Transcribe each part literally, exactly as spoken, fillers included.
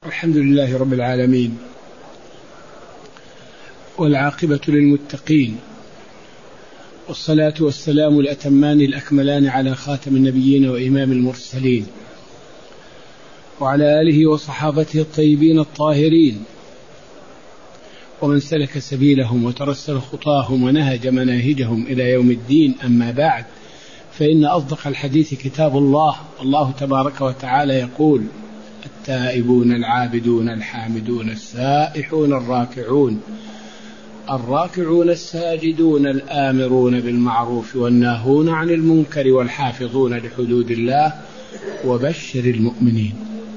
الحمد لله رب العالمين، والعاقبة للمتقين، والصلاة والسلام الأتمان الأكملان على خاتم النبيين وإمام المرسلين، وعلى آله وصحابته الطيبين الطاهرين، ومن سلك سبيلهم وترسل خطاهم ونهج مناهجهم إلى يوم الدين. أما بعد، فإن أصدق الحديث كتاب الله. الله تبارك وتعالى يقول: التائبون العابدون الحامدون السائحون الراكعون الراكعون الساجدون الآمرون بالمعروف والناهون عن المنكر والحافظون لحدود الله وبشر المؤمنين.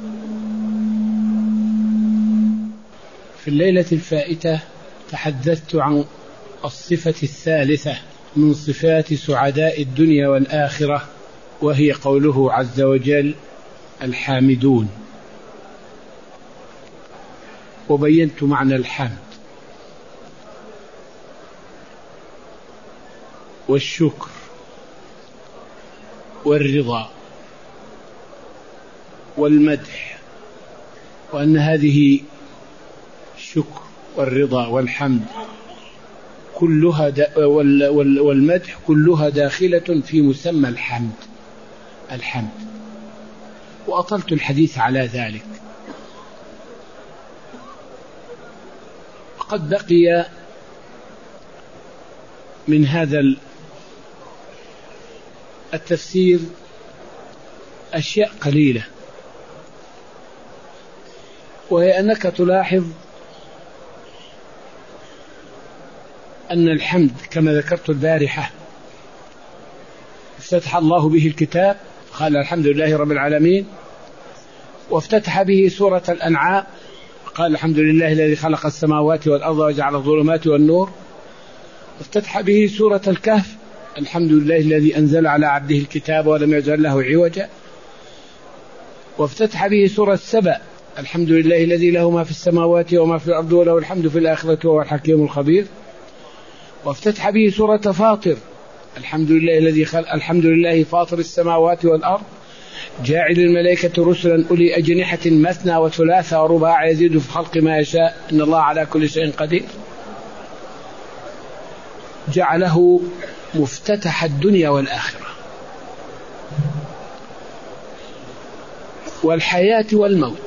في الليلة الفائتة تحدثت عن الصفة الثالثة من صفات سعداء الدنيا والآخرة، وهي قوله عز وجل: الحامدون. وبينت معنى الحمد والشكر والرضا والمدح، وأن هذه الشكر والرضا والحمد كلها والمدح كلها داخلة في مسمى الحمد الحمد وأطلت الحديث على ذلك. قد بقي من هذا التفسير أشياء قليلة، وهي أنك تلاحظ أن الحمد كما ذكرت البارحة افتتح الله به الكتاب، قال: الحمد لله رب العالمين. وافتتح به سورة الأنعام، قال: الحمد لله الذي خلق السماوات والأرض وجعل الظلمات والنور. وافتتح به سورة الكهف: الحمد لله الذي أنزل على عبده الكتاب ولم يجعل له عوجا. وافتتح به سورة سبأ: الحمد لله الذي له ما في السماوات وما في الأرض وله الحمد في الآخرة وهو الحكيم الخبير. وافتتح به سورة فاطر: الحمد لله الذي خلق الحمد لله فاطر السماوات والأرض جاعل الملائكة رسلا أولي أجنحة مثنى وثلاث ورباع يزيد في خلق ما يشاء إن الله على كل شيء قدير. جعله مفتتح الدنيا والآخرة والحياة والموت،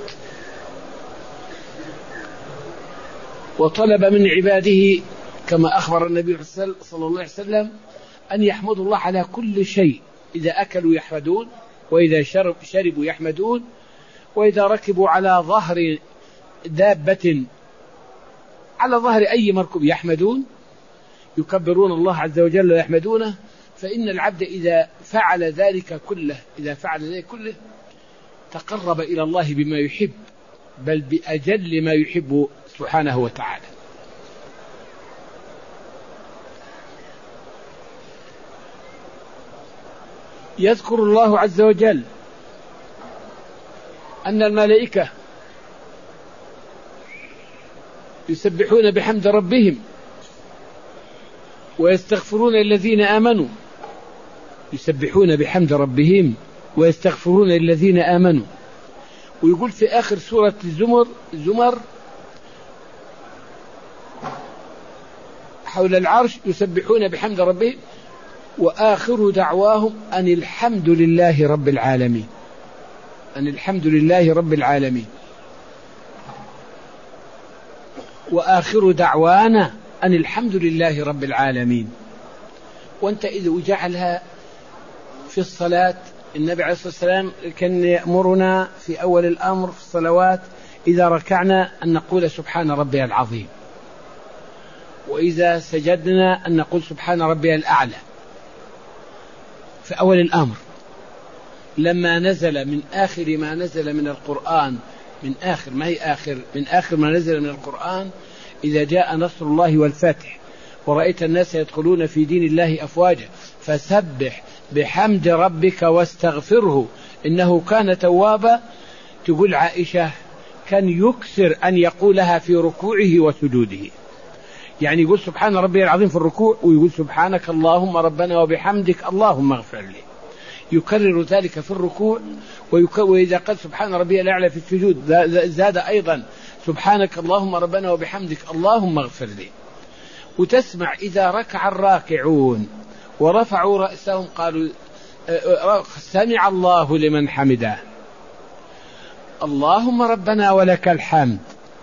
وطلب من عباده كما أخبر النبي صلى الله عليه وسلم أن يحمدوا الله على كل شيء، إذا أكلوا يحمدون، وإذا شرب شربوا يحمدون، وإذا ركبوا على ظهر دابة على ظهر أي مركب يحمدون، يكبرون الله عز وجل ويحمدونه. فإن العبد إذا فعل ذلك كله إذا فعل ذلك كله تقرب إلى الله بما يحب، بل بأجل ما يحب سبحانه وتعالى. يذكر الله عز وجل أن الملائكة يسبحون بحمد ربهم ويستغفرون الذين آمنوا يسبحون بحمد ربهم ويستغفرون الذين آمنوا. ويقول في آخر سورة الزمر زمر حول العرش: يسبحون بحمد ربهم وآخر دعواهم أن الحمد لله رب العالمين أن الحمد لله رب العالمين وآخر دعوانا أن الحمد لله رب العالمين. وأنت إذا جعلها في الصلاة، النبي عليه الصلاة والسلام كان يأمرنا في أول الأمر في الصلوات إذا ركعنا أن نقول سبحان ربي العظيم، وإذا سجدنا أن نقول سبحان ربي الأعلى في أول الأمر. لما نزل من آخر ما نزل من القرآن من آخر ما هي آخر من آخر ما نزل من القرآن: إذا جاء نصر الله والفتح ورأيت الناس يدخلون في دين الله أفواجا فسبح بحمد ربك واستغفره إنه كان توابا. تقول عائشة: كان يكثر أن يقولها في ركوعه وسجوده، يعني يقول سبحان ربي العظيم في الركوع، ويقول سبحانك اللهم ربنا وبحمدك اللهم اغفر لي. يكرر ذلك في الركوع، وإذا قال سبحان ربي الأعلى في السجود زاد أيضا سبحانك اللهم ربنا وبحمدك اللهم اغفر لي. وتسمع إذا ركع الراكعون ورفعوا رأسهم قالوا سمع الله لمن حمده اللهم ربنا ولك الحمد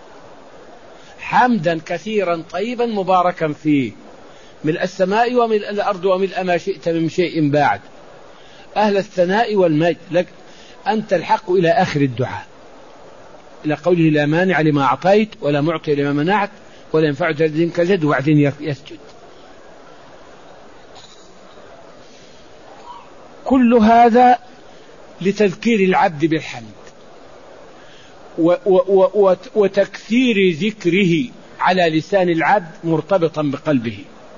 حمدا كثيرا طيبا مباركا فيه ملء السماء وملء الأرض وملء ما شئت من شيء بعد أهل الثناء والمجد لك أنت الحق إلى آخر الدعاء، إلى قوله لا مانع لما أعطيت ولا معطي لما منعت ولا ينفع ذا الدين كالجد، وبعدين يسجد. كل هذا لتذكير العبد بالحمد و و و وتكثير ذكره على لسان العبد مرتبطا بقلبه.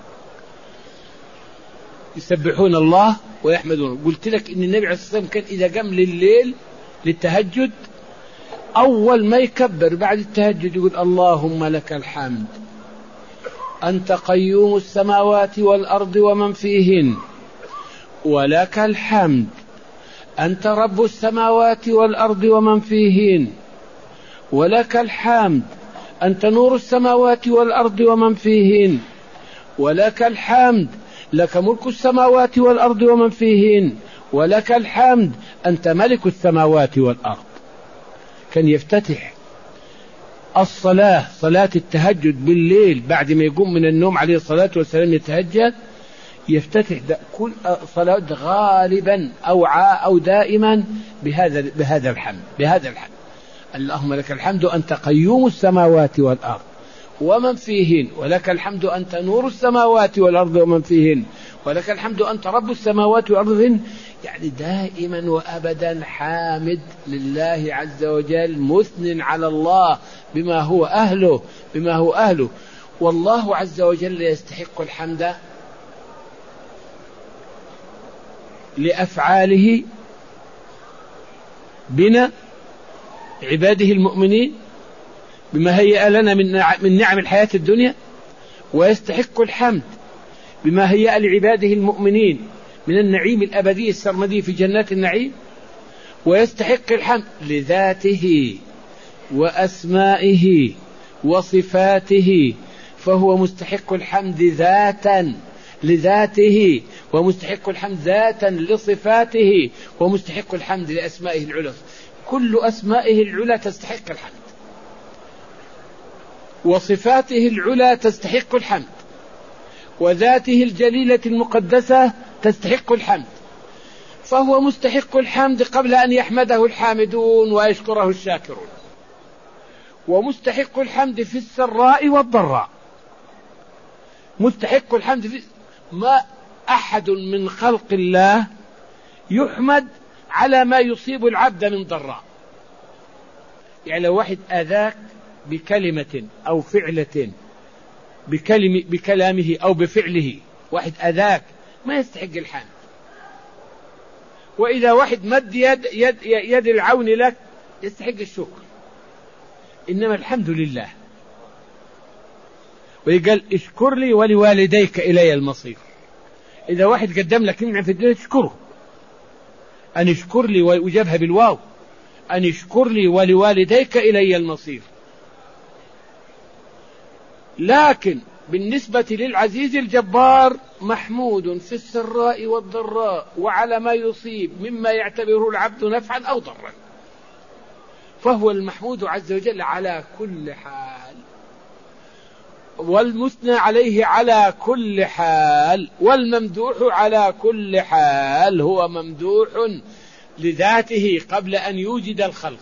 يسبحون الله ويحمدون. قلت لك إن النبي عليه الصلاة والسلام كان إذا قام لليل للتهجد أول ما يكبر بعد التهجد يقول اللهم لك الحمد أنت قيوم السماوات والأرض ومن فيهن ولك الحمد أنت رب السماوات والأرض ومن فيهن ولك الحمد أنت نور السماوات والأرض ومن فيهن ولك الحمد لك ملك السماوات والأرض ومن فيهن ولك الحمد أنت ملك السماوات والأرض. كان يفتتح الصلاة صلاة التهجد بالليل بعد ما يقوم من النوم عليه الصلاة والسلام يتهجد، يفتتح كل صلاة غالبا أو عاء أو دائما بهذا بهذا الحمد بهذا الحمد اللهم لك الحمد أنت قيوم السماوات والأرض ومن فيهن ولك الحمد أنت نور السماوات والأرض ومن فيهن ولك الحمد أنت رب السماوات والأرض. يعني دائما وأبدا حامد لله عز وجل مثن على الله بما هو أهله بما هو أهله. والله عز وجل يستحق الحمد لأفعاله بنا عباده المؤمنين بما هيأ لنا من نعم الحياة الدنيا، ويستحق الحمد بما هيأ لعباده المؤمنين من النعيم الأبدي السرمدي في جنات النعيم، ويستحق الحمد لذاته وأسمائه وصفاته، فهو مستحق الحمد ذاتا لذاته ومستحق الحمد ذاتا لصفاته ومستحق الحمد لأسمائه العلى. كل أسمائه العلى تستحق الحمد وصفاته العلى تستحق الحمد وذاته الجليلة المقدسة تستحق الحمد، فهو مستحق الحمد قبل أن يحمده الحامدون ويشكره الشاكرون، ومستحق الحمد في السراء والضراء. مستحق الحمد في ما أحد من خلق الله يحمد على ما يصيب العبد من ضراء. يعني لو واحد أذاك بكلمة أو فعلة بكلم بكلامه أو بفعله، واحد أذاك ما يستحق الحمد. وإذا واحد مد يد, يد, يد العون لك يستحق الشكر، إنما الحمد لله. ويقال اشكر لي ولوالديك إلي المصير. إذا واحد قدم لك نعمة في الدنيا تشكره، أن اشكر لي وجابها بالواو، أن اشكر لي ولوالديك إلي المصير. لكن بالنسبة للعزيز الجبار محمود في السراء والضراء وعلى ما يصيب مما يعتبره العبد نفعا أو ضرا، فهو المحمود عز وجل على كل حال، والمثنى عليه على كل حال، والممدوح على كل حال. هو ممدوح لذاته قبل أن يوجد الخلق،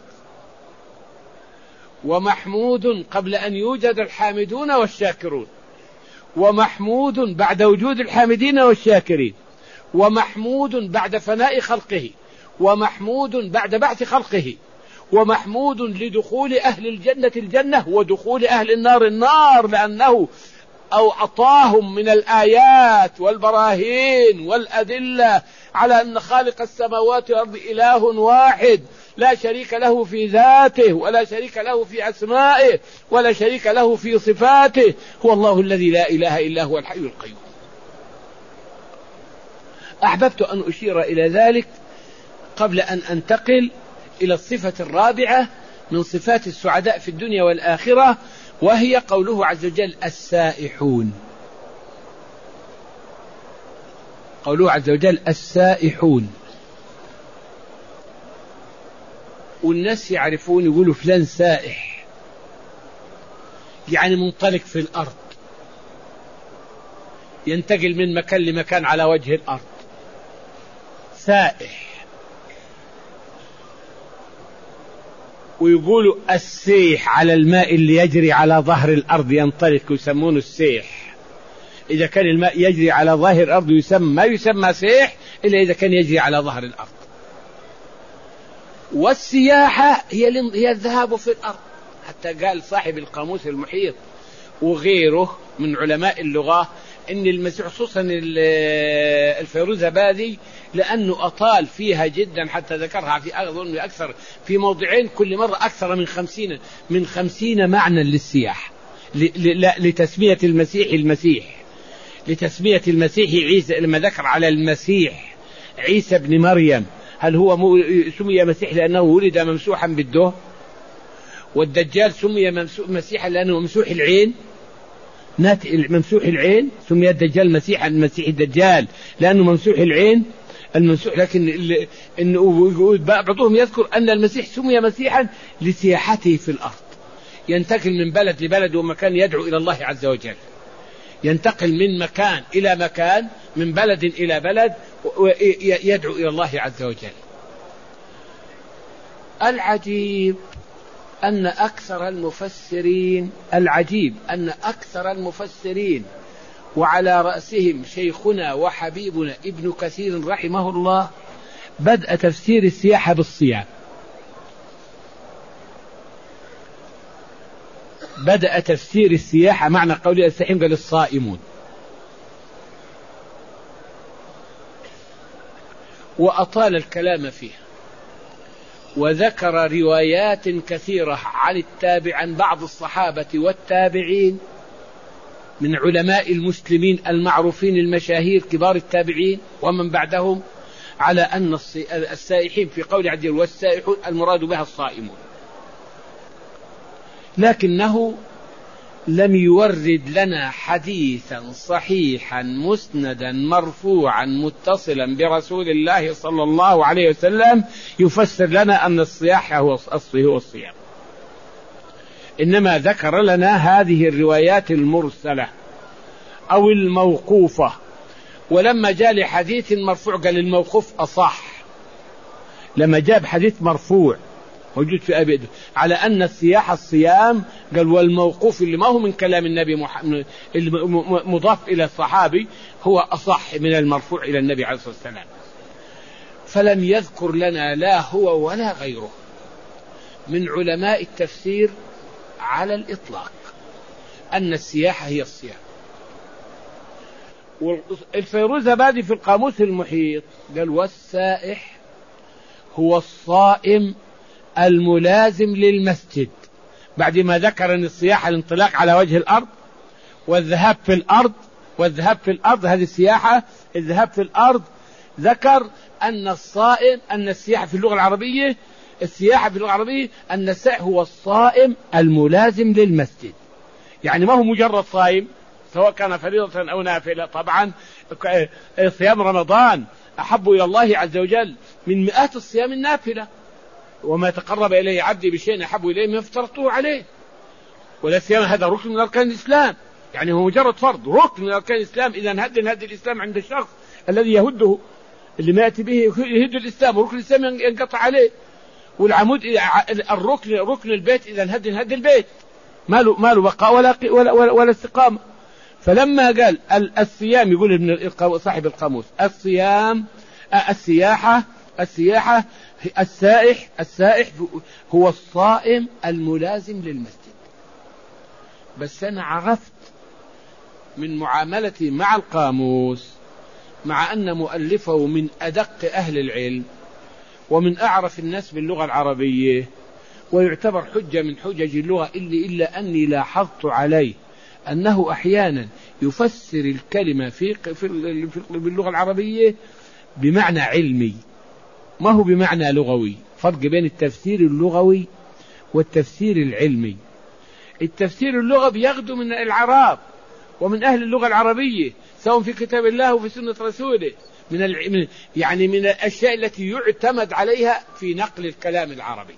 ومحمود قبل أن يوجد الحامدون والشاكرون، ومحمود بعد وجود الحامدين والشاكرين، ومحمود بعد فناء خلقه، ومحمود بعد بعث خلقه، ومحمود لدخول أهل الجنة الجنة ودخول أهل النار النار، لأنه أو أعطاهم من الآيات والبراهين والأدلة على أن خالق السماوات والأرض إله واحد لا شريك له في ذاته ولا شريك له في أسمائه ولا شريك له في صفاته، هو الله الذي لا إله إلا هو الحي القيوم. أحببت أن أشير إلى ذلك قبل أن أنتقل إلى الصفة الرابعة من صفات السعداء في الدنيا والآخرة، وهي قوله عز وجل السائحون. قوله عز وجل السائحون، والناس يعرفون يقولوا فلان سائح، يعني منطلق في الأرض، ينتقل من مكان لمكان على وجه الأرض، سائح. ويقولوا السيح على الماء اللي يجري على ظهر الأرض ينطلق، يسمونه السيح. إذا كان الماء يجري على ظهر الأرض يسمى ما يسمى سيح إلا إذا كان يجري على ظهر الأرض. والسياحة هي هي الذهاب في الأرض، حتى قال صاحب القاموس المحيط وغيره من علماء اللغة إن المسيح خصوصا الفيروزابادي لأنه أطال فيها جدا، حتى ذكرها في أظن أكثر في موضعين كل مرة أكثر من خمسين من خمسين معنى للسياحة، لتسمية المسيح المسيح لتسمية المسيح عيسى. لما ذكر على المسيح عيسى بن مريم، هل هو سمي مسيح لأنه ولد ممسوحا بالدهن؟ والدجال سمي مسيحا لأنه ممسوح العين، ممسوح العين، سمي الدجال مسيحا، المسيح الدجال لأنه ممسوح العين الممسوح. لكن إنه بعضهم يذكر أن المسيح سمي مسيحا لسياحته في الأرض، ينتقل من بلد لبلد ومكان يدعو إلى الله عز وجل، ينتقل من مكان إلى مكان، من بلد إلى بلد يدعو إلى الله عز وجل. العجيب أن أكثر المفسرين العجيب أن أكثر المفسرين وعلى رأسهم شيخنا وحبيبنا ابن كثير رحمه الله بدأ تفسير السياحة بالصيام، بدأ تفسير السياحة معنى قول السحيم قال الصائمون، وأطال الكلام فيها وذكر روايات كثيرة عن التابع عن بعض الصحابة والتابعين من علماء المسلمين المعروفين المشاهير كبار التابعين ومن بعدهم على أن السائحين في قول عز وجل والسائحون المراد بها الصائمون، لكنه لم يورد لنا حديثا صحيحا مسندا مرفوعا متصلا برسول الله صلى الله عليه وسلم يفسر لنا أن الصياحة هو الصيام، إنما ذكر لنا هذه الروايات المرسلة أو الموقوفة. ولما جاء لحديث مرفوع قال الموقوف أصح، لما جاب حديث مرفوع موجود في أبي على أن السياحة الصيام قال والموقوف اللي ما هو من كلام النبي محمد مضاف إلى الصحابي هو أصح من المرفوع إلى النبي عليه الصلاة والسلام. فلم يذكر لنا لا هو ولا غيره من علماء التفسير على الإطلاق أن السياحة هي الصيام. والفيروزابادي في القاموس المحيط قال والسائح هو الصائم الملازم للمسجد، بعد ما ذكر أن السياحة الانطلاق على وجه الأرض والذهاب في الأرض، والذهاب في الأرض هذه السياحة الذهاب في الأرض، ذكر أن الصائم أن السياحة في اللغة العربية السياحة في اللغة العربية أن السائح هو الصائم الملازم للمسجد، يعني ما هو مجرد صائم سواء كان فريضة أو نافلة. طبعا صيام رمضان أحب إلى الله عز وجل من مئات الصيام النافلة، وما تقرب إليه عبدي بشيء أحب إليه ما افترضته عليه، ولا صيام هذا ركن من أركان الإسلام، يعني هو مجرد فرض ركن من أركان الإسلام. إذا هد هد الإسلام عند الشخص الذي يهده اللي ما يأتي به يهد الإسلام وركن الإسلام ينقطع عليه. والعمود الركن ركن البيت إذا هد هد البيت ما له ما له بقاء ولا ولا ولا, ولا استقامة. فلما قال الصيام يقول ابن صاحب القاموس الصيام السياحة السياحة السائح السائح هو الصائم الملازم للمسجد. بس أنا عرفت من معاملتي مع القاموس مع أن مؤلفه من أدق أهل العلم ومن أعرف الناس باللغة العربية ويعتبر حجة من حجج اللغة، إلا, إلا أني لاحظت عليه أنه أحيانا يفسر الكلمة في, في باللغة العربية بمعنى علمي، ما هو بمعنى لغوي. فرق بين التفسير اللغوي والتفسير العلمي. التفسير اللغوي بياخده من العرب ومن أهل اللغة العربية، سواء في كتاب الله وفي سنة رسوله، من الع... يعني من الأشياء التي يعتمد عليها في نقل الكلام العربي.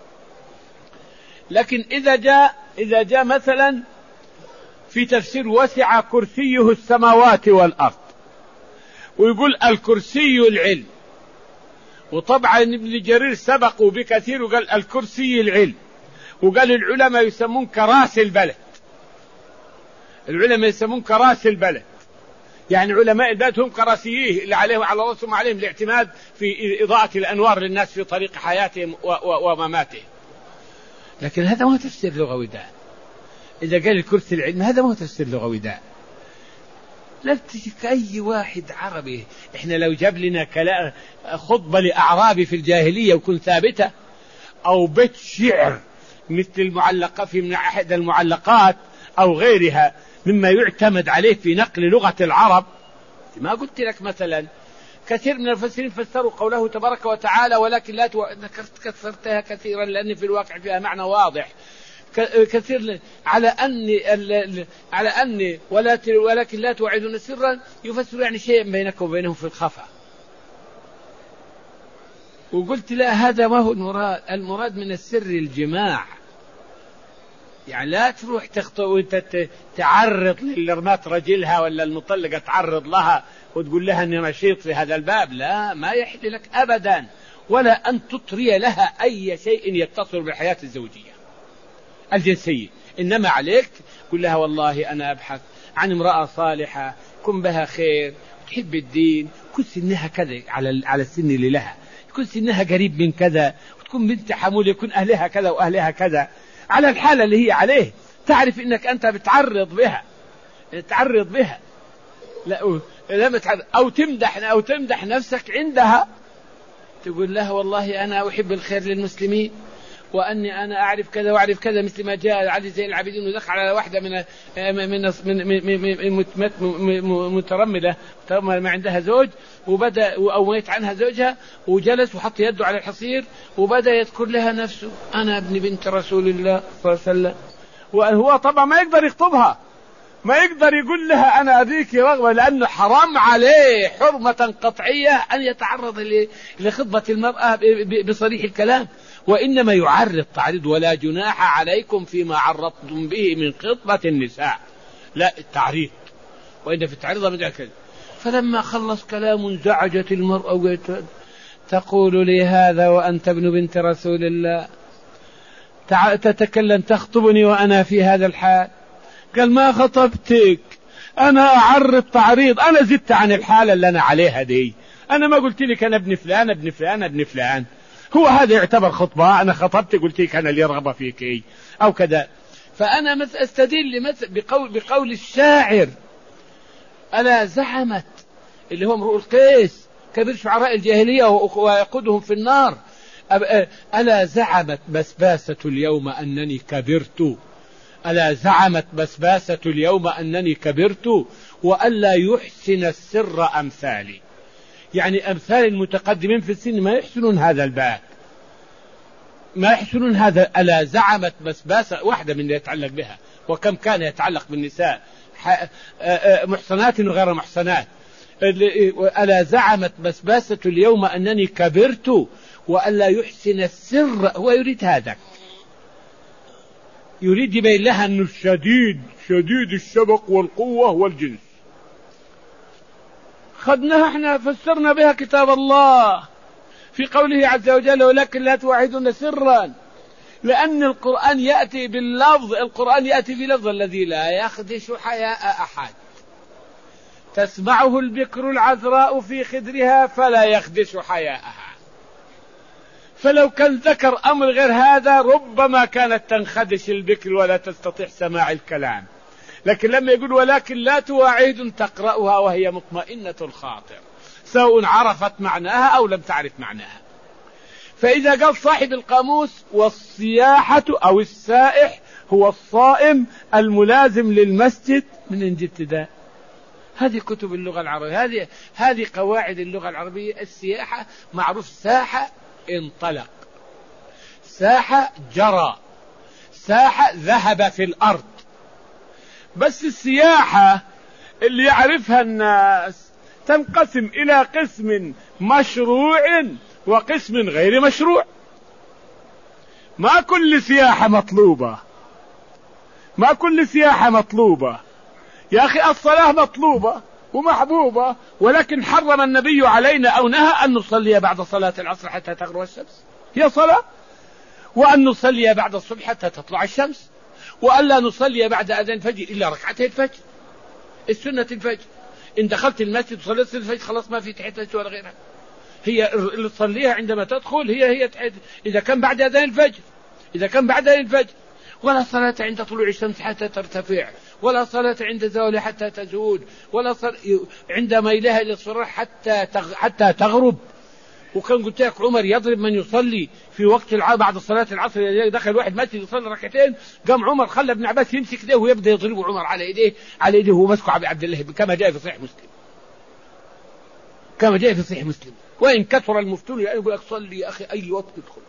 لكن إذا جاء إذا جاء مثلا في تفسير وسع كرسيه السماوات والأرض، ويقول الكرسي العلم، وطبعا ابن جرير سبقوا بكثير وقال الكرسي العلم، وقال العلماء يسمون كراس البلد، العلماء يسمون كراس البلد، يعني علماء البلد هم كراسيه اللي عليهم على رأسهم عليهم الاعتماد في إضاءة الأنوار للناس في طريق حياتهم ومماتهم. لكن هذا ما هو تفسير لغوي ده. إذا قال الكرسي العلم هذا ما هو تفسير لغوي ده. لا تجيك أي واحد عربي، إحنا لو جاب لنا كلام خطبة لأعرابي في الجاهلية وكن ثابتة، أو بيت شعر مثل المعلقة في من أحد المعلقات أو غيرها مما يعتمد عليه في نقل لغة العرب، ما قلت لك مثلا كثير من المفسرين فسروا قوله تبارك وتعالى ولكن لا تو... ذكرت كثرتها كثيرا لأن في الواقع فيها معنى واضح كثير على أن على أن ولا ولكن لا توعدون سرا، يفسر يعني شيء بينك وبينهم في الخفاء. وقلت لا، هذا ما هو المراد. المراد من السر الجماع، يعني لا تروح تخطئ وانت تعرض للي رمات رجلها ولا المطلقة تعرض لها وتقول لها اني نشيط في هذا الباب، لا، ما يحل لك ابدا، ولا ان تطري لها اي شيء يتصل بالحياة الزوجية الجنسية. انما عليك قل لها والله انا ابحث عن امرأة صالحة كن بها خير تحب الدين، كن سنها كذا على على السن اللي لها، يكون سنها قريب من كذا، وتكون بنت حمول يكون اهلها كذا واهلها كذا، على الحالة اللي هي عليه، تعرف انك انت بتعرض بها تعرض بها لا لا او تمدح او تمدح نفسك عندها، تقول لها والله انا احب الخير للمسلمين واني انا اعرف كذا واعرف كذا، مثل ما جاء علي زين العابدين ودخل على واحده من من من مترمله ما عندها زوج، وبدا او ميت عنها زوجها، وجلس وحط يده على الحصير وبدا يذكر لها نفسه انا ابن بنت رسول الله صلى الله عليه وسلم، وهو طبعا ما يقدر يخطبها، ما يقدر يقول لها أنا أبيك رغبة، لأنه حرام عليه حرمة قطعية أن يتعرض لخطبة المرأة بصريح الكلام، وإنما يعرض تعريض ولا جناح عليكم فيما عرضتم به من خطبة النساء، لا التعريض، وإن في التعريض من ذلك. فلما خلص كلام انزعجت المرأة وقالت تقول لي هذا وأنت ابن بنت رسول الله، تتكلم تخطبني وأنا في هذا الحال؟ قال ما خطبتك، أنا أعرض تعريض، أنا زدت عن الحالة اللي أنا عليها دي، أنا ما قلت لك أنا ابن فلان ابن فلان ابن فلان، هو هذا يعتبر خطبة؟ أنا خطبت قلت لك أنا اللي رغبة فيك أو كذا. فأنا مثل أستدل مثل بقول, بقول الشاعر ألا زعمت اللي هو امرؤ القيس كبير شعراء الجاهلية ويقودهم في النار، ألا زعمت بسباسة اليوم أنني كبرت، ألا زعمت بسباسة اليوم أنني كبرت وألا يحسن السر أمثالي، يعني أمثال المتقدمين في السن ما يحسنون هذا الباب، ما يحسنون هذا. ألا زعمت بسباسة واحدة من اللي يتعلق بها، وكم كان يتعلق بالنساء محصنات وغير محصنات. ألا زعمت بسباسة اليوم أنني كبرت وألا يحسن السر، هو يريد هذا، يريد يبين لها أنه الشديد شديد الشبق والقوة والجنس. خدناها احنا فسرنا بها كتاب الله في قوله عز وجل ولكن لا توعدون سرا، لأن القرآن يأتي باللفظ، القرآن يأتي بلفظ الذي لا يخدش حياء أحد، تسمعه البكر العذراء في خدرها فلا يخدش حياءها. فلو كان ذكر أمر غير هذا ربما كانت تنخدش البكر ولا تستطيع سماع الكلام، لكن لما يقول ولكن لا تواعد تقرأها وهي مطمئنة الخاطر، سواء عرفت معناها أو لم تعرف معناها. فإذا قال صاحب القاموس والصياحة أو السائح هو الصائم الملازم للمسجد، من إن جبت ده؟ هذه كتب اللغة العربية، هذه هذه قواعد اللغة العربية. السياحة معروف، ساحة انطلق، ساحة جرى، ساحة ذهب في الأرض. بس السياحة اللي يعرفها الناس تنقسم إلى قسم مشروع وقسم غير مشروع. ما كل سياحة مطلوبة، ما كل سياحة مطلوبة يا أخي. الصلاة مطلوبة ومحبوبة، ولكن حرم النبي علينا أو نهى أن نصلي بعد صلاة العصر حتى تغرب الشمس، هي صلاة، وأن نصلي بعد الصبح حتى تطلع الشمس، وأن لا نصلي بعد أذان الفجر إلا ركعتي الفجر، السنة الفجر. إن دخلت المسجد وصليت الفجر خلاص ما في تحية المسجد ولا غيرها، هي اللي تصليها عندما تدخل هي هي تحية، إذا كان بعد أذان الفجر، إذا كان بعد أذان الفجر. ولا صلاة عند طلوع الشمس حتى ترتفع، ولا صلاة عند زوال حتى تزول، ولا صلاة عند ميلها إلى الصراح حتى حتى تغرب. وكان قلت لك عمر يضرب من يصلي في وقت الع... بعد صلاة العصر. دخل واحد مسجد يصلي ركعتين، قام عمر خلى ابن عباس يمسك ايديه ويبدا يضربه عمر على ايديه على ايديه وهو مسكه عبد الله، كما جاء في صحيح مسلم، كما جاء في صحيح مسلم. وإن كثر المفتون يعني يقول لك صلي يا أخي أي وقت تدخل،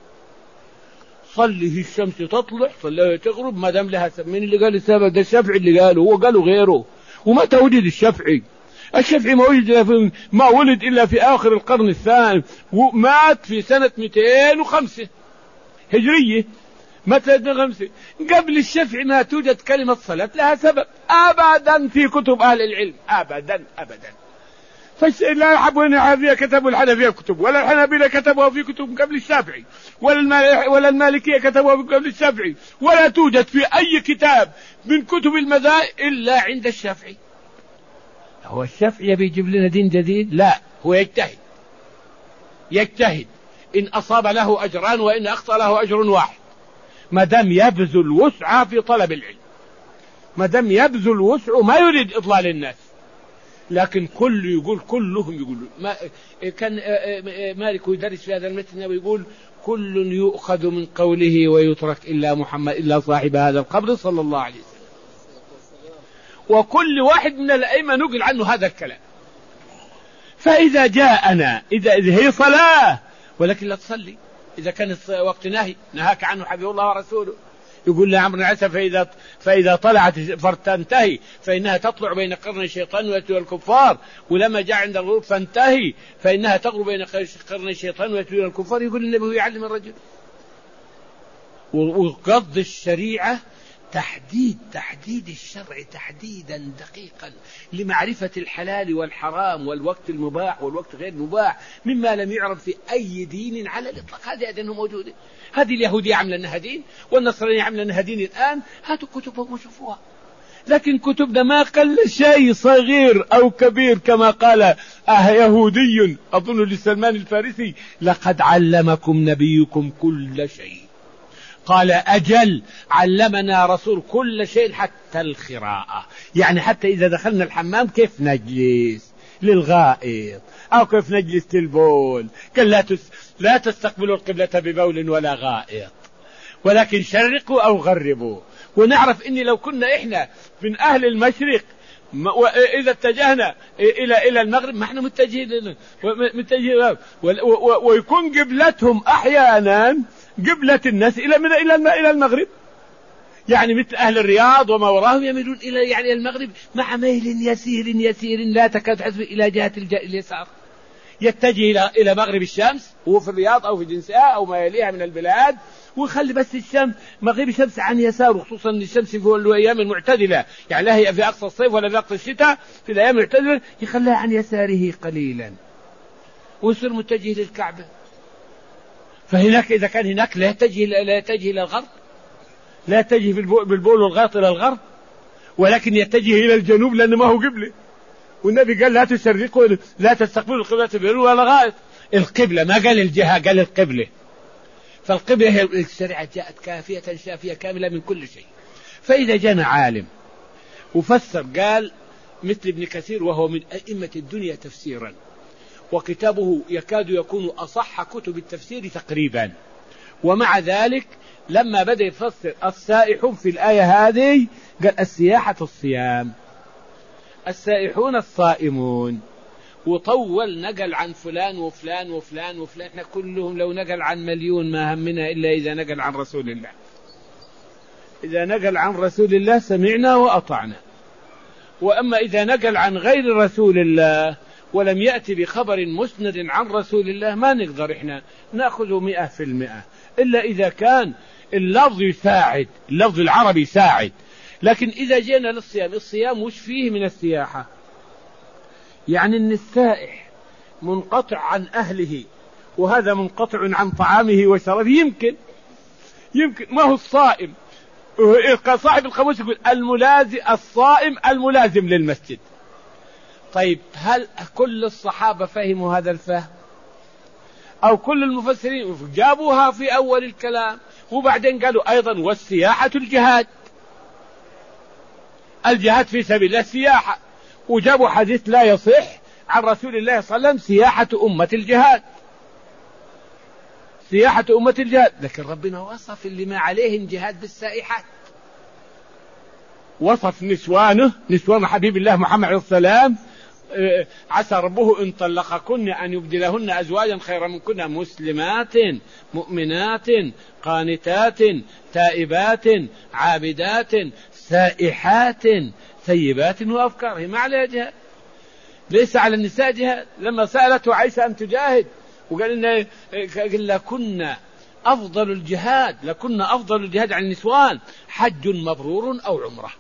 صلي الشمس تطلع صلي تغرب ما دام لها سبب. من اللي قال السبب ده؟ الشافعي اللي قاله، هو قاله غيره. ومتى وجد الشافعي؟ الشافعي ما وجد في ما ولد إلا في آخر القرن الثاني، ومات في سنة مئتين وخمسة هجرية، متى خمسة. قبل الشافعي ما توجد كلمة صلاة لها سبب أبدا في كتب أهل العلم، أبدا أبدا. لا الحنفية كتبوا الحنفية كتب، ولا الحنابلة كتبوا في كتب قبل الشافعي، ولا ولا المالكية كتبوا قبل الشافعي، ولا توجد في أي كتاب من كتب المذاهب إلا عند الشافعي. هو الشافعي بيجيب لنا دين جديد؟ لا، هو يجتهد، يجتهد إن أصاب له أجران وإن أخطأ له أجر واحد، ما دام يبذل وسعه في طلب العلم، ما دام يبذل وسعه ما يريد إضلال الناس. لكن كل يقول كلهم يقولون ما كان مالك يدرس في هذا المتن ويقول كل يؤخذ من قوله ويترك إلا محمد إلا صاحب هذا القبر صلى الله عليه وسلم. وكل واحد من الأئمة نقل عنه هذا الكلام. فإذا جاءنا إذا, إذا هي صلاة ولكن لا تصلي، إذا كان وقت نهي نهاك عنه حبيب الله ورسوله. يقول لعمرو بن عسى فإذا, فإذا طلعت فتنتهي فإنها تطلع بين قرن الشيطان والكفار، ولما جاء عند الغروب فانتهي فإنها تغرب بين قرن الشيطان والكفار. يقول النبي يعلم الرجل. وقصد الشريعة تحديد تحديد الشرع تحديدا دقيقا لمعرفة الحلال والحرام والوقت المباح والوقت غير المباح مما لم يعرف في أي دين على الإطلاق. هذه أدنه موجودة. هذه اليهودية عملنا أنها دين، والنصرانية عملنا أنها دين الآن. هاتوا كتبهم وشوفوها. لكن كتبنا ما قل شيء صغير أو كبير، كما قال أه يهودي أظن لسلمان الفارسي لقد علمكم نبيكم كل شيء. قال أجل، علمنا رسول كل شيء حتى الخراءة، يعني حتى إذا دخلنا الحمام كيف نجلس للغائط أو كيف نجلس للبول. قال لا, تس لا تستقبلوا القبلة ببول ولا غائط، ولكن شرقوا أو غربوا. ونعرف إني لو كنا إحنا من أهل المشرق وإذا اتجهنا إلى إلى المغرب ما إحنا متجهين متجهين، ويكون قبلتهم أحيانا قبلة الناس إلى من إلى إلى المغرب، يعني مثل أهل الرياض وما وراهم يميلون إلى يعني المغرب مع ميل يسير يسير لا تكاد تحسب إلى جهة اليسار، يتجه إلى إلى مغرب الشمس وهو في الرياض أو في جنسها أو ما يليها من البلاد، ويخلي بس الشمس مغرب الشمس عن يساره، خصوصا الشمس في الأيام المعتدلة، يعني لا هي في أقصى الصيف ولا في أقصى الشتاء، في الأيام المعتدلة يخليها عن يساره قليلا ويصير متجه للكعبة. فهناك إذا كان هناك لا يتجه لا يتجه إلى الغرب، لا يتجه بالبول والغائط إلى الغرب، ولكن يتجه إلى الجنوب لأنه ما هو قبله. والنبي قال لا تشرقوا لا تستقبلوا القبلة ببول ولا غائط. القبلة ما قال الجهة، قال القبلة. فالقبلة هي الشريعة جاءت كافية شافية كاملة من كل شيء. فإذا جاءنا عالم وفسر قال مثل ابن كثير وهو من أئمة الدنيا تفسيرا، وكتابه يكاد يكون أصح كتب التفسير تقريبا، ومع ذلك لما بدأ يفسر السائحون في الآية هذه قال السياحة الصيام، السائحون الصائمون. وطول نقل عن فلان وفلان وفلان وفلان، احنا كلهم لو نقل عن مليون ما همنا إلا إذا نقل عن رسول الله. إذا نقل عن رسول الله سمعنا وأطعنا. وأما إذا نقل عن غير رسول الله ولم يأتي بخبر مسند عن رسول الله ما نقدر إحنا نأخذه مئة في المئة، إلا إذا كان اللفظ يساعد، اللفظ العربي يساعد. لكن إذا جينا للصيام، الصيام وش فيه من السياحة؟ يعني أن السائح منقطع عن أهله وهذا منقطع عن طعامه وشرابه. يمكن يمكن ما هو الصائم، صاحب القاموس يقول الملازم الصائم الملازم للمسجد. طيب هل كل الصحابة فهموا هذا الفهم؟ أو كل المفسرين جابوها في أول الكلام وبعدين قالوا أيضا والسياحة الجهاد، الجهاد في سبيل الله السياحة، وجابوا حديث لا يصح عن رسول الله صلى الله عليه وسلم سياحة أمة الجهاد، سياحة أمة الجهاد. لكن ربنا وصف اللي ما عليهم جهاد بالسائحات، وصف نسوانه، نسوان حبيب الله محمد عليه السلام، عسى ربه إن طلقكن أن يبدلهن أزواجا خيرا منكن مسلمات مؤمنات قانتات تائبات عابدات سائحات ثيبات وأبكار. ما عليها جهاد، ليس على النساء جهاد. لما سألته عائشة أن تجاهد وقال إن لكنا أفضل الجهاد، لكنا أفضل الجهاد عن النسوان حج مبرور أو عمره.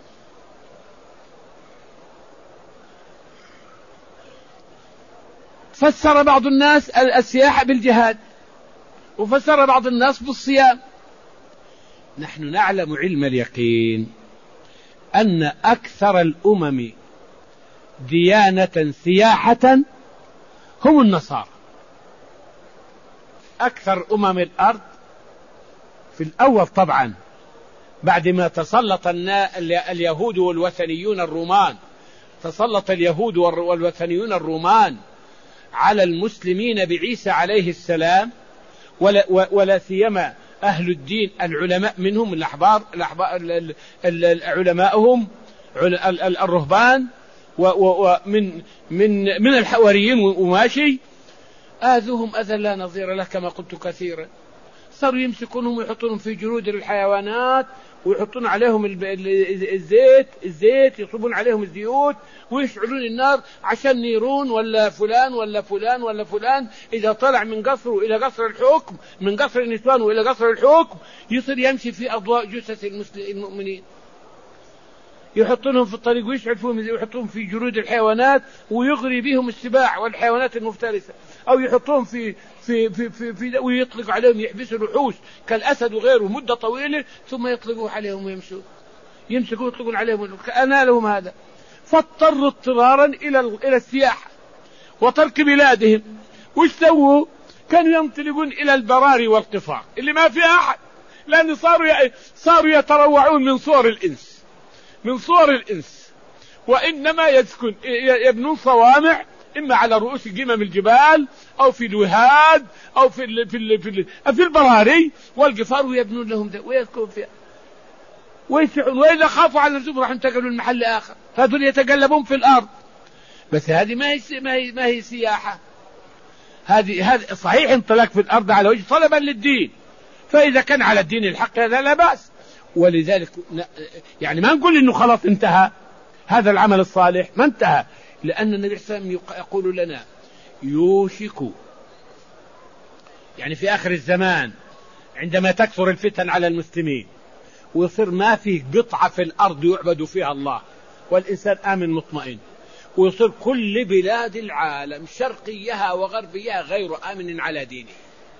فسر بعض الناس السياحة بالجهاد وفسر بعض الناس بالصيام. نحن نعلم علم اليقين أن أكثر الأمم ديانة سياحة هم النصارى. أكثر أمم الأرض في الأول طبعا بعد ما تسلط اليهود والوثنيون الرومان، تسلط اليهود والوثنيون الرومان على المسلمين بعيسى عليه السلام، ولا, ولا سيما أهل الدين العلماء منهم الأحبار علماءهم الرهبان ومن من من الحواريين وماشي، آذوهم أذى لا نظير له كما قلت كثيرا. صاروا يمسكونهم ويحطونهم في جلود الحيوانات ويحطون عليهم الزيت الزيت يصبون عليهم الزيوت ويشعلون النار عشان نيرون ولا فلان ولا فلان ولا فلان إذا طلع من قصره إلى قصر الحكم، من قصر النسوان وإلى قصر الحكم، يصير يمشي في أضواء جثث المؤمنين. يحطونهم في الطريق ويشعل فيهم ويحطونهم في جلود الحيوانات ويغري بهم السباع والحيوانات المفترسة، أو يحطوهم في في في في, في ويطلق عليهم، يحبسوا الوحوش كالأسد وغيره مدة طويلة ثم يطلقوا عليهم ويمشوا، يمسكوا ويطلقون عليهم. أنا لهم هذا. فاضطروا اضطرارا إلى إلى السياحة وترك بلادهم. وش سووا؟ كانوا ينطلقون إلى البراري والقفار اللي ما فيها أحد، لأن صاروا صاروا يتروعون من صور الإنس، من صور الإنس، وإنما يسكن يبنون صوامع إما على رؤوس قمم الجبال أو في الوهاد أو في ال في ال في, ال في البراري والقفار، ويبنون لهم ذا ويسكنون فيها ويسعون، وإذا خافوا على نفسهم راح ينتقلوا لمحل آخر، فهذول يتقلبون في الأرض. بس هذه ما هي ما هي ما هي سياحة، هذه هذه صحيح انطلاق في الأرض على وجه طلبا للدين، فإذا كان على الدين الحق هذا لا بأس. ولذلك يعني ما نقول إنه خلاص انتهى هذا العمل الصالح، ما انتهى، لأن النبي صلى الله عليه وسلم يقول لنا يوشك، يعني في آخر الزمان عندما تكثر الفتن على المسلمين ويصير ما فيه قطعة في الأرض يعبد فيها الله والإنسان آمن مطمئن، ويصير كل بلاد العالم شرقيها وغربيها غير آمن على دينه.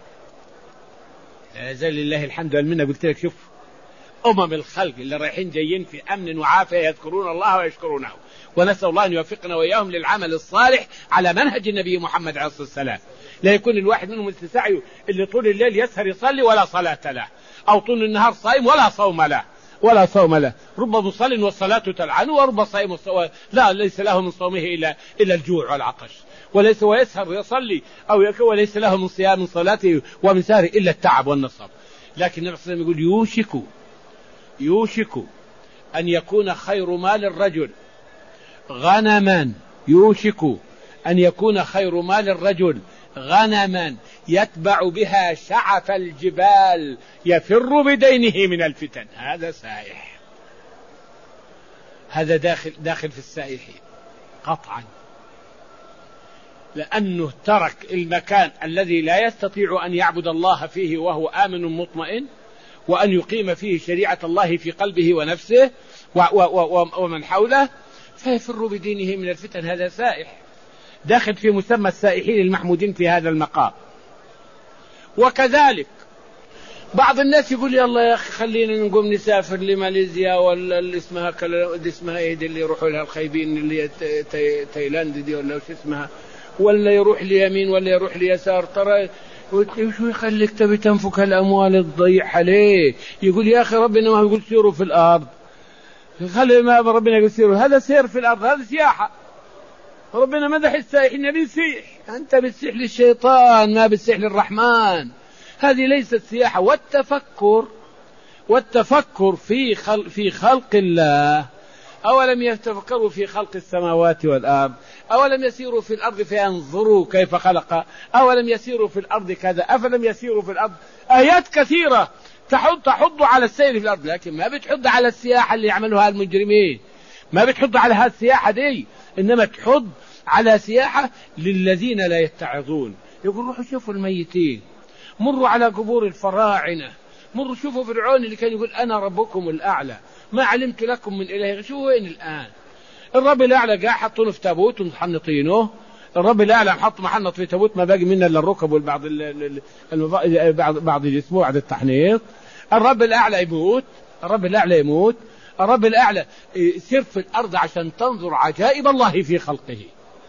لا يزال لله الحمد والمنة. قلت لك شوف أمم الخلق اللي رايحين جايين في أمن وعافية يذكرون الله ويشكرونه، ونسأل الله أن يوفقنا وإياهم للعمل الصالح على منهج النبي محمد عليه الصلاة والسلام. لا يكون الواحد منهم استسعي اللي طول الليل يسهر يصلي ولا صلاة له، أو طول النهار صائم ولا صوم له ولا صوم له. رب مصل والصلاة تلعنه، ورب صائم لا ليس له من صومه إلا إلا الجوع والعطش، وليس ويسهر يصلي أو وليس له من صيام صلاته ومن سهر إلا التعب والنصب. لكن النبي صلى الله عليه وسلم يقول يوشك يوشك أن يكون خير مال الرجل غنما، يوشك أن يكون خير مال الرجل غنما يتبع بها شعف الجبال يفر بدينه من الفتن. هذا سائح، هذا داخل, داخل في السائحين قطعا، لأنه ترك المكان الذي لا يستطيع أن يعبد الله فيه وهو آمن مطمئن، وأن يقيم فيه شريعة الله في قلبه ونفسه ومن حوله، فيفر بدينه من الفتن. هذا سائح داخل في مسمى السائحين المحمودين في هذا المقام. وكذلك بعض الناس يقول يلا يا أخي خلينا نقوم نسافر لماليزيا، ولا اللي اسمها اللي اسمها ايه دي اللي يروحوا لها الخايبين اللي هي تايلاند دي ولا وش اسمها، ولا يروح ليمين ولا يروح ليسار. ترى وشو يخليك تبي تنفك الأموال تضيعها ليه؟ يقول يا أخي ربنا ما يقول سيروا في الأرض، خلي ما ربنا يقول سيروا، هذا سير في الأرض، هذا سياحة. ربنا مدح السائحين بيسيح، أنت بتسيح للشيطان ما بتسيح للرحمن. هذه ليست سياحة. والتفكر والتفكر في خلق, في خلق الله. أولم يتفكروا في خلق السماوات والأرض، أولم يسيروا في الأرض فينظروا كيف خلق، أولم يسيروا في الأرض كذا، أفلم يسيروا في الأرض. آيات كثيرة تحض تحض على السير في الأرض، لكن ما بتحض على السياحة اللي يعملوها المجرمين، ما بتحض على هذه السياحة دي، إنما تحض على سياحة للذين لا يتعظون. يقول روحوا شوفوا الميتين، مروا على قبور الفراعنة، مروا شوفوا فرعون اللي كان يقول أنا ربكم الأعلى ما علمت لكم من إله. شو وين الآن الرب الأعلى؟ قاعد حطونه في تابوت ومحنطينه. الرب الأعلى حط محنط في تابوت ما باقي منه إلا الركب والبعض بعض بعض الجسم بعد التحنيط. الرب الأعلى يموت، الرب الأعلى يموت، الرب الأعلى سير في الأرض عشان تنظر عجائب الله في خلقه،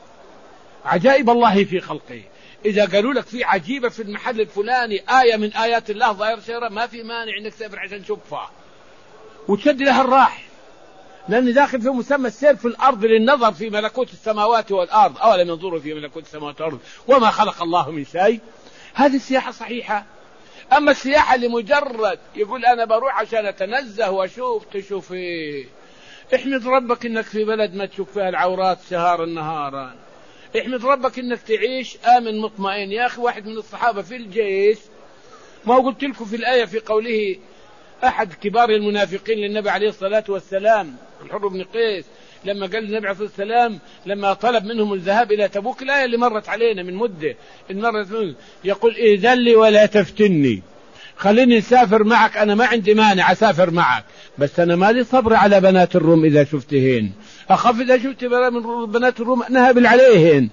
عجائب الله في خلقه. إذا قالوا لك في عجيبة في المحل الفلاني آية من آيات الله ظاهر سيرة، ما في مانع إنك تسافر عشان تشوفها وتشد لها الراح، لأن داخل في مسمى السير في الأرض للنظر في ملكوت السماوات والأرض. أولم ينظروا في ملكوت السماوات والأرض وما خلق الله من شيء. هذه السياحة صحيحة. أما السياحة لمجرد يقول أنا بروح عشان أتنزه وأشوف، تشوف إيه؟ احمد ربك إنك في بلد ما تشوف فيها العورات شهار النهار، احمد ربك إنك تعيش آمن مطمئن. يا أخي واحد من الصحابة في الجيش، ما قلت لكم في الآية في قوله أحد كبار المنافقين للنبي عليه الصلاة والسلام الحر بن قيس، لما قال النبي عليه الصلاة والسلام لما طلب منهم الذهاب إلى تبوك، الآية اللي مرت علينا من مدة المرة، يقول إذن لي ولا تفتني، خليني نسافر معك، أنا ما عندي مانع أسافر معك، بس أنا ما لي صبر على بنات الروم إذا شفتهن، أخاف إذا شفت بنات الروم نهبل عليهن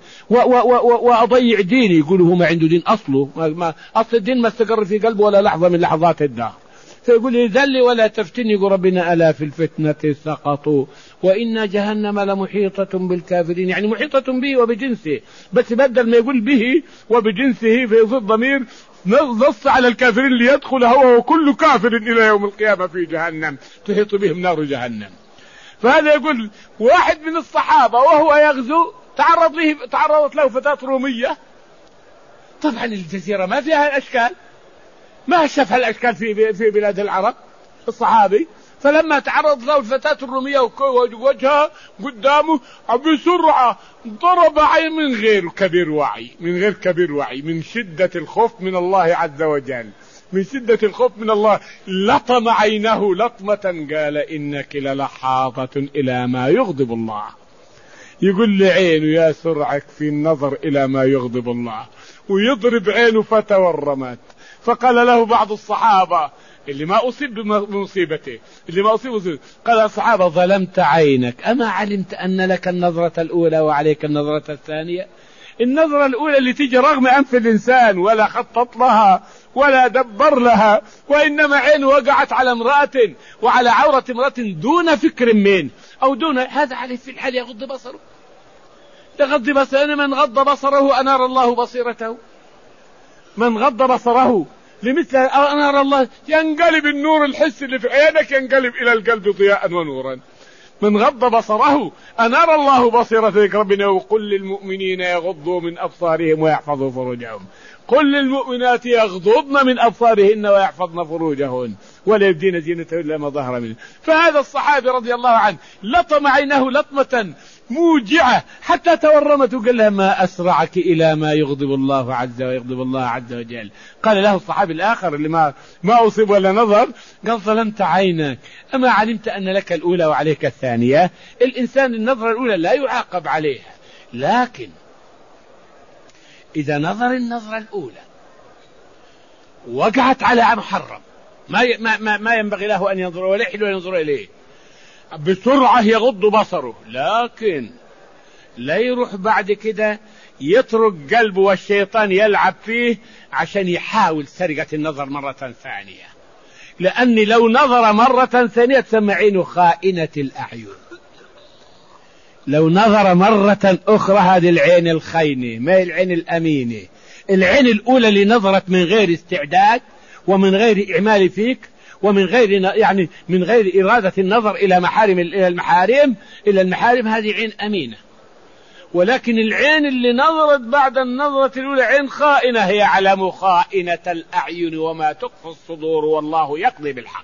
وأضيع ديني. يقولوا هو ما عنده دين أصله، ما أصل الدين ما استقر في قلبه ولا لحظة من لحظات الدهر. فيقول لي ذل ولا تفتني، يقول ربنا ألا في الفتنة سقطوا وإن جهنم لمحيطة بالكافرين، يعني محيطة به وبجنسه، بس بدل ما يقول به وبجنسه في الضمير نص على الكافرين ليدخل هو وكل كافر إلى يوم القيامة في جهنم تحيط بهم نار جهنم. فهذا يقول واحد من الصحابة وهو يغزو تعرض له تعرضت له فتاة رومية. طبعا الجزيرة ما فيها الأشكال، ما شافها الأشكال في في بلاد العرب الصحابي، فلما تعرض له الفتاة الرومية وجهها قدامه بسرعة ضرب عين من غير كبير وعي، من غير كبير وعي، من شدة الخوف من الله عز وجل، من شدة الخوف من الله لطم عينه لطمة قال إنك للحاظة إلى ما يغضب الله. يقول لعينه يا سرعك في النظر إلى ما يغضب الله، ويضرب عينه فتورمت. فقال له بعض الصحابة اللي ما أصيب بمصيبته، اللي ما أصيب بمصيبته، قال الصحابة ظلمت عينك، أما علمت أن لك النظرة الأولى وعليك النظرة الثانية؟ النظرة الأولى اللي تيجي رغم أنف الإنسان ولا خطط لها ولا دبر لها، وإنما عينه وقعت على امرأة وعلى عورة امرأة دون فكر من أو دون هذا، عليه في الحال يغض بصره، يغض بصره. من غض بصره أنار الله بصيرته، من غض بصره لمثل أنار الله، ينقلب النور الحس اللي في عينك ينقلب إلى القلب ضياء ونورا. من غض بصره أنار الله بصيرته. ربنا وقل للمؤمنين يغضوا من أبصارهم ويحفظوا فروجهم. قل للمؤمنات يغضضن من أبصارهن ويحفظن فروجهن ولا يبدين زينتهن إلا ما ظهر منه. فهذا الصحابي رضي الله عنه لطم عينه لطمة موجعة حتى تورمت وقال لها ما أسرعك إلى ما يغضب الله عز ويغضب الله عز وجل. قال له الصحابي الآخر اللي ما ما أصيب ولا نظر قال ظلمت عينك أما علمت أن لك الأولى وعليك الثانية. الإنسان النظرة الأولى لا يعاقب عليها، لكن إذا نظر النظرة الأولى وقعت على محرم ما ما ما ينبغي له أن ينظر ولا يحل ينظر إليه بسرعة يغض بصره، لكن لا يروح بعد كده يترك قلبه والشيطان يلعب فيه عشان يحاول سرقة النظر مرة ثانية، لأن لو نظر مرة ثانية تسمى عينه خائنة الأعين. لو نظر مرة أخرى هذه العين الخينة ما هي العين الأمينة. العين الأولى اللي نظرت من غير استعداد ومن غير إعمال فيك ومن غير يعني من غير إرادة النظر إلى محارم إلى المحارم إلى المحارم هذه عين أمينة. ولكن العين اللي نظرت بعد النظرة الأولى عين خائنة هي علم خائنة الأعين وما تخفي الصدور والله يقضي بالحق.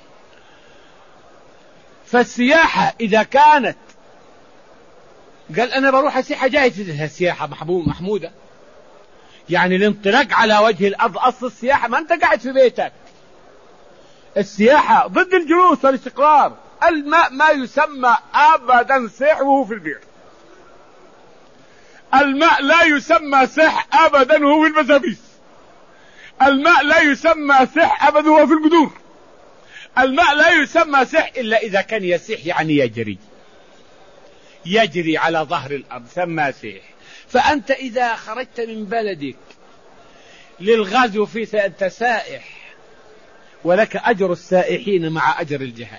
فالسياحة إذا كانت قال أنا بروح أسيحة جاهزة السياحة محمودة، يعني الانطلاق على وجه الأرض أصل السياحة ما أنت قاعد في بيتك. السياحة ضد الجلوس والاستقرار. الماء ما يسمى أبدا سح وهو في البير. الماء لا يسمى سح أبدا وهو في المزابيس. الماء لا يسمى سح أبدا وهو في القدور. الماء لا يسمى سح إلا إذا كان يسح يعني يجري يجري على ظهر الأرض سمى سيح. فأنت إذا خرجت من بلدك للغزو في أنت سائح ولك أجر السائحين مع أجر الجهاد.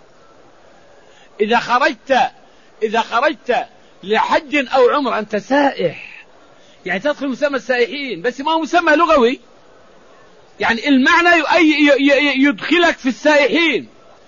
إذا خرجت إذا خرجت لحج أو عمر أنت سائح، يعني تدخل مسمى السائحين بس ما هو مسمى لغوي، يعني المعنى يدخلك في السائحين.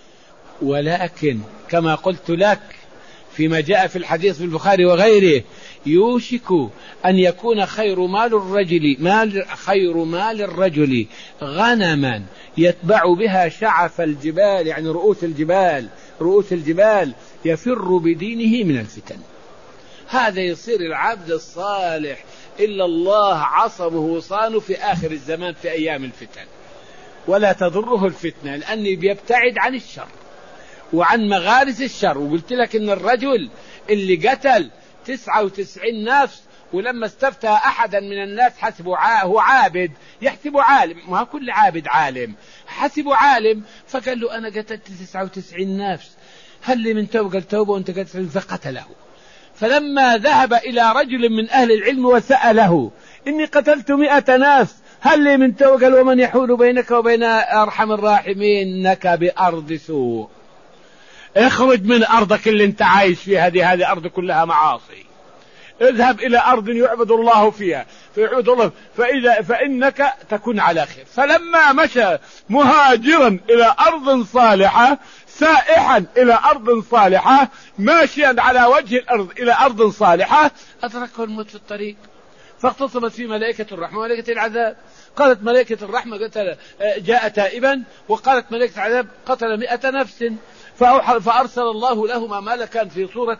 ولكن كما قلت لك فيما جاء في الحديث في البخاري وغيره يوشك أن يكون خير مال الرجل مال خير مال الرجل غنما يتبع بها شعف الجبال، يعني رؤوس الجبال رؤوس الجبال يفر بدينه من الفتن. هذا يصير العبد الصالح إلا الله عصمه وصانه في آخر الزمان في أيام الفتن، ولا تضره الفتنة لأنه بيبتعد عن الشر وعن مغارس الشر. وقلت لك إن الرجل اللي قتل تسعة وتسعين نفس ولما استفتى أحدا من الناس حسبه هو عابد يحسبه عالم، ما كل عابد عالم، حسبه عالم فقال له أنا قتلت تسعة وتسعين نفس هل لي من توبة؟ قال توبة وانت قتل، فقتله. فلما ذهب إلى رجل من أهل العلم وسأله إني قتلت مئة نفس هل لي من توبة؟ قال ومن يحول بينك وبين أرحم الراحمين إنك بأرض سوء، اخرج من أرضك اللي انت عايش فيها دي، هذه أرض كلها معاصي، اذهب إلى أرض يعبد الله فيها فيعبد الله فإذا فإنك تكون على خير. فلما مشى مهاجرا إلى أرض صالحة سائحا إلى أرض صالحة ماشيا على وجه الأرض إلى أرض صالحة أدركه الموت في الطريق، فاغتصبت فيه ملائكة الرحمة وملائكة العذاب. قالت ملائكة الرحمة قتل جاء تائبا، وقالت ملائكة العذاب قتل مئة نفس، فأرسل الله لهما ملكا في صورة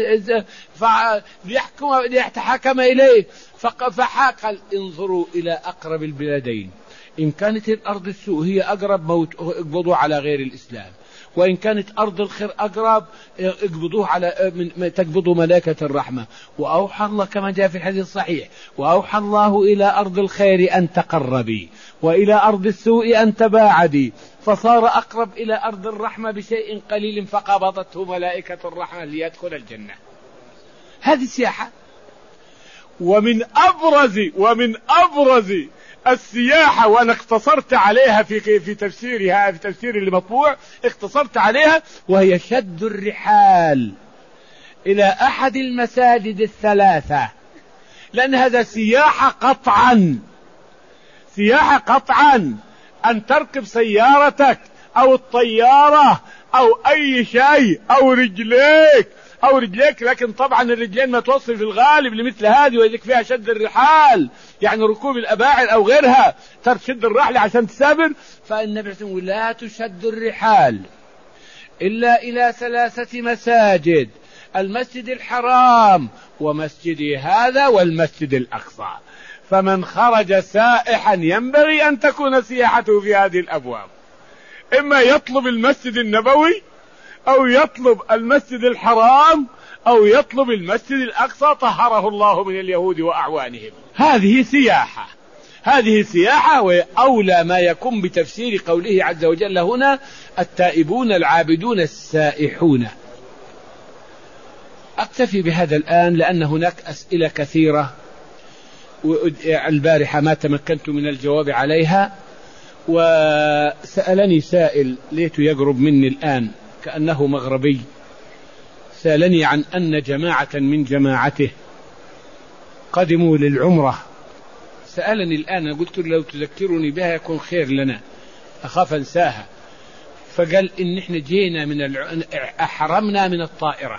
ليتحاكم إليه فحاق انظروا إلى أقرب البلدين، إن كانت الأرض السوء هي أقرب موت اقبضوا على غير الإسلام، وإن كانت أرض الخير أقرب اقبضوه على تقبضوا ملائكة الرحمة. وأوحى الله كما جاء في الحديث الصحيح وأوحى الله إلى أرض الخير أن تقربي وإلى أرض السوء أن تباعدي، فصار أقرب إلى أرض الرحمة بشيء قليل فقبضته ملائكة الرحمة ليدخل الجنة. هذه السياحة. ومن أبرز ومن أبرز السياحة وأنا اختصرت عليها في في تفسيرها في تفسير المطبوع اختصرت عليها، وهي شد الرحال إلى أحد المساجد الثلاثة، لأن هذا سياحة قطعا سياحة قطعا أن تركب سيارتك أو الطيارة أو أي شيء أو رجليك أو رجليك، لكن طبعا الرجلين ما توصل في الغالب لمثل هذه، ويذيك فيها شد الرحال، يعني ركوب الأباعر أو غيرها ترشد الرحل عشان تسافر. فالنبي صلى الله عليه وسلم لا تشد الرحال إلا إلى ثلاثة مساجد: المسجد الحرام ومسجدي هذا والمسجد الأقصى. فمن خرج سائحا ينبغي أن تكون سياحته في هذه الأبواب، إما يطلب المسجد النبوي أو يطلب المسجد الحرام أو يطلب المسجد الأقصى طهره الله من اليهود وأعوانهم. هذه سياحة، هذه سياحة. وأولى ما يكون بتفسير قوله عز وجل هنا: التائبون العابدون السائحون. أكتفي بهذا الآن لأن هناك أسئلة كثيرة والبارحة ما تمكنت من الجواب عليها، وسألني سائل ليت يقرب مني الآن كأنه مغربي، سألني عن أن جماعة من جماعته قدموا للعمرة. سألني الآن، قلت له لو تذكرني بها يكون خير لنا، أخاف أنساها. فقال إن إحنا جينا من الع... أحرمنا من الطائرة،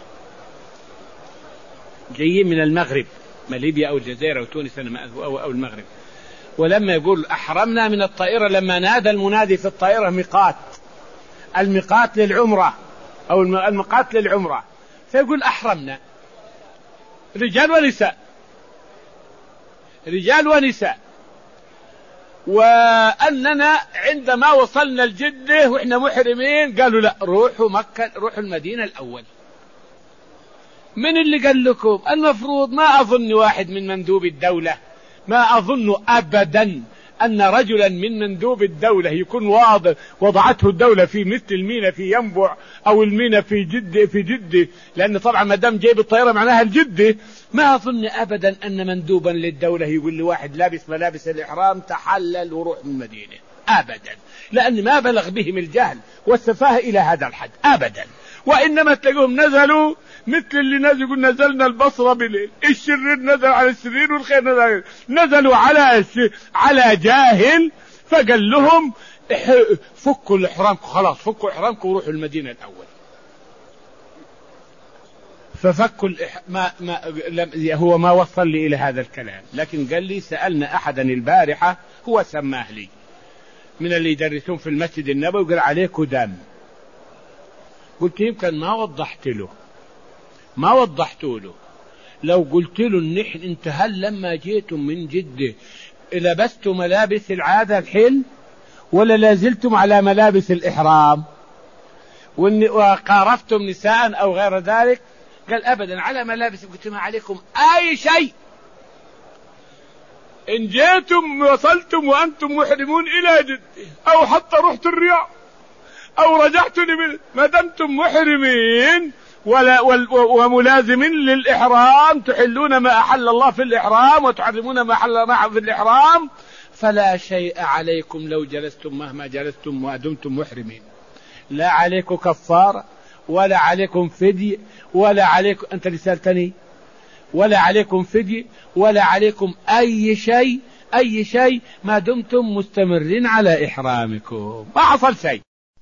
جايين من المغرب، ما ليبيا أو الجزائر أو تونس أو, أو المغرب، ولما يقول أحرمنا من الطائرة لما نادى المنادي في الطائرة ميقات، الميقات للعمرة أو الميقات للعمرة، فيقول أحرمنا رجال ونساء، رجال ونساء. وأننا عندما وصلنا الجدة وإحنا محرمين قالوا لا، روحوا مكة، روحوا المدينة الأول. من اللي قال لكم؟ المفروض ما أظن واحد من مندوب الدولة، ما أظن أبدا أن رجلا من مندوب الدولة يكون واضح وضعته الدولة في مثل المينا في ينبع أو المينا في جدة في جدة، لأن طبعا ما دام جايب الطائرة معناها الجدة. ما أظن أبدا أن مندوبا للدولة يقول لواحد لابس ملابس الإحرام تحلل وروح من المدينة، أبدا، لأن ما بلغ بهم الجهل والسفاهة إلى هذا الحد أبدا. وإنما تلاقوهم نزلوا مثل اللي نزل، يقول نزلنا البصرة بالليل، الشرير نزل على الشرير والخير نزل على، نزلوا على على جاهل، فقال لهم فكوا الإحرامكم، خلاص فكوا إحرامكم وروحوا المدينة الأول. ففكوا الإح... ما ما هو ما وصل لي إلى هذا الكلام، لكن قال لي سألنا أحدا البارحة هو سماه لي من اللي يدرسون في المسجد النبوي، قال عليكم دم. قلت يمكن ما وضحت له، ما وضحت له. لو قلت له إن انت هل لما جيتم من جدة لبستم ملابس العادة الحل ولا لازلتم على ملابس الإحرام وقارفتم نساء أو غير ذلك؟ قال أبدا على ملابس. قلت ما عليكم أي شيء، إن جيتم وصلتم وأنتم محرمون إلى جدة أو حتى رحت الرياض أو رجعتم، ما دمتم محرمين ولا وملازمين للإحرام تحلون ما أحل الله في الإحرام وتحرمون ما أحل الله في الإحرام، فلا شيء عليكم لو جلستم مهما جلستم ودمتم محرمين. لا عليكم كفارة ولا عليكم فدية ولا عليكم، أنت اللي سألتني، ولا عليكم فدية ولا عليكم أي شيء، أي شيء ما دمتم مستمرين على إحرامكم، ما حصل شيء.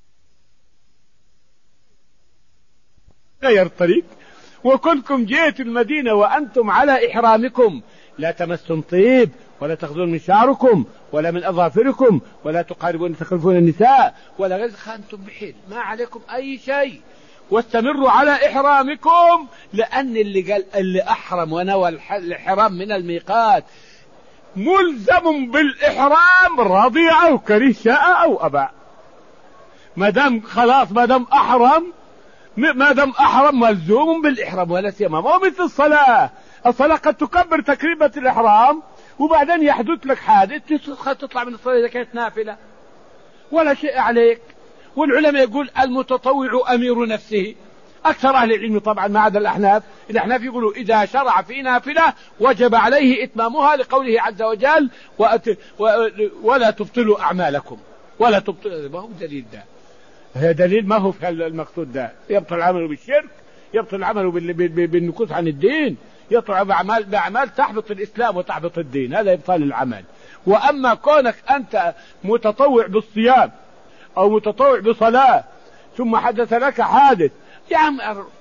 غير الطريق، وكلكم جيت المدينة وأنتم على إحرامكم، لا تمسون طيب ولا تأخذون من شعركم ولا من أظافركم ولا تقاربون تخلفون النساء ولا غير، خانتم بحيل، ما عليكم أي شيء، واستمروا على إحرامكم. لأن اللي قال اللي أحرم ونوى الإحرام من الميقات ملزم بالإحرام رضي أو كره شاء أو أبى، ما دام خلاص ما دام أحرم ما دام أحرم ملزوم بالإحرام، ولا سيما مو مثل الصلاة. الصلاة قد تكبر تكبيرة الإحرام وبعدين يحدث لك حادث تطلع من الصلاة إذا كانت نافلة ولا شيء عليك. والعلماء يقول المتطوع أمير نفسه. أكثر أهل العلم طبعا ما عدا الأحناف، الأحناف يقولوا إذا شرع في نافلة وجب عليه إتمامها لقوله عز وجل وأت... و... ولا تبطلوا أعمالكم، ولا تبطلوا. ما هو دليل ده؟ هي دليل ما هو في المقصود ده. يبطل العمل بالشرك، يبطل العمل بال... بال... بالنكوث عن الدين، يطلع بأعمال بأعمال تحبط الإسلام وتحبط الدين، هذا إبطال العمل. وأما كونك أنت متطوع بالصيام أو متطوع بصلاة ثم حدث لك حادث، يا عم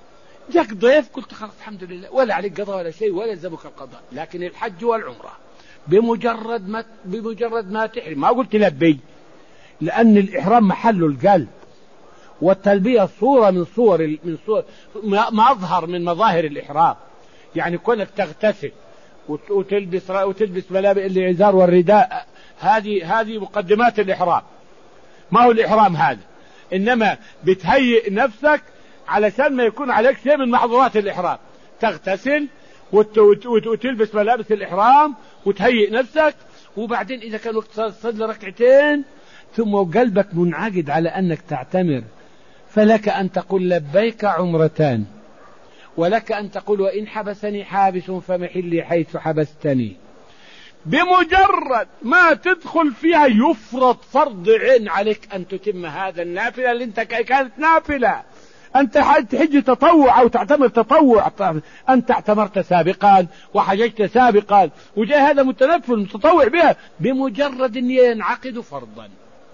جاك ضيف قلت خلاص الحمد لله ولا عليك قضاء ولا شيء ولا يلزمك القضاء. لكن الحج والعمرة بمجرد ما بمجرد ما تحرم، ما قلت لبي، لأن الإحرام محل القلب، والتلبية صورة من صور من صور مظهر من مظاهر الإحرام. يعني كونك تغتسل وتلبس وتلبس ملابس العزار والرداء، هذه هذه مقدمات الإحرام، ما هو الإحرام هذا، إنما بتهيئ نفسك علشان ما يكون عليك شيء من محظورات الإحرام. تغتسل وتلبس ملابس الإحرام وتهيئ نفسك، وبعدين إذا كان وقت تصلي ركعتين ثم قلبك منعقد على أنك تعتمر، فلك أن تقول لبيك عمرتان، ولك أن تقول وإن حبسني حابس فمحلي حيث حبستني. بمجرد ما تدخل فيها يفرض فرض عين عليك أن تتم هذا النافلة اللي انت كانت نافلة. أنت تحج تطوع أو تعتمر تطوع، أنت اعتمرت سابقا وحججت سابقا وجاء هذا متنفل متطوع بها، بمجرد أن ينعقد فرضا.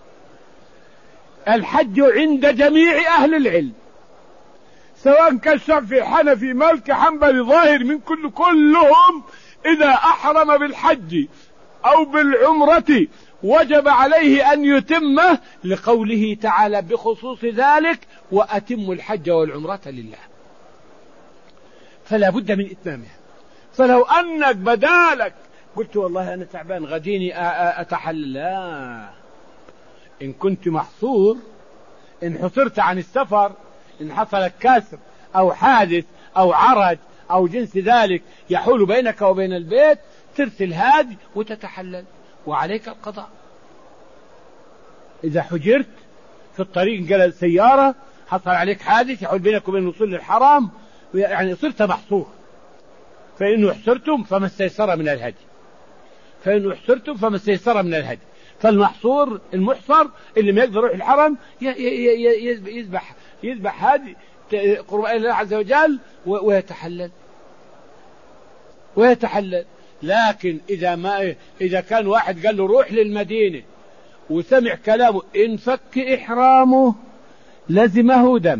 الحج عند جميع أهل العلم سواء كان شافعي حنفي مالكي حنبلي ظاهر من كل كلهم، إذا أحرم بالحج أو بالعمرة وجب عليه أن يتمه، لقوله تعالى بخصوص ذلك وأتم الحج والعمرة لله، فلا بد من إتمامها. فلو أنك بدالك قلت والله أنا تعبان غديني أتحلل، لا، إن كنت محصور، إن حصرت عن السفر، إن حصلك كسر أو حادث أو عرج أو جنس ذلك يحول بينك وبين البيت، ترسل هادي وتتحلل وعليك القضاء. إذا حجرت في الطريق قال السيارة حصل عليك حادث يحول بينك وبين الوصول للحرام، يعني صرت محصور، فإنه حصرتم فما استيسر من الهدي، فإنه حصرتم فما استيسر من الهدي. فالمحصور المحصر اللي ما يقدر يروح الحرم يذبح يذبح هذه قربان الله عز وجل ويتحلل ويتحلل. لكن إذا ما إذا كان واحد قال له روح للمدينة وسمع كلامه انفك إحرامه لزمه دم،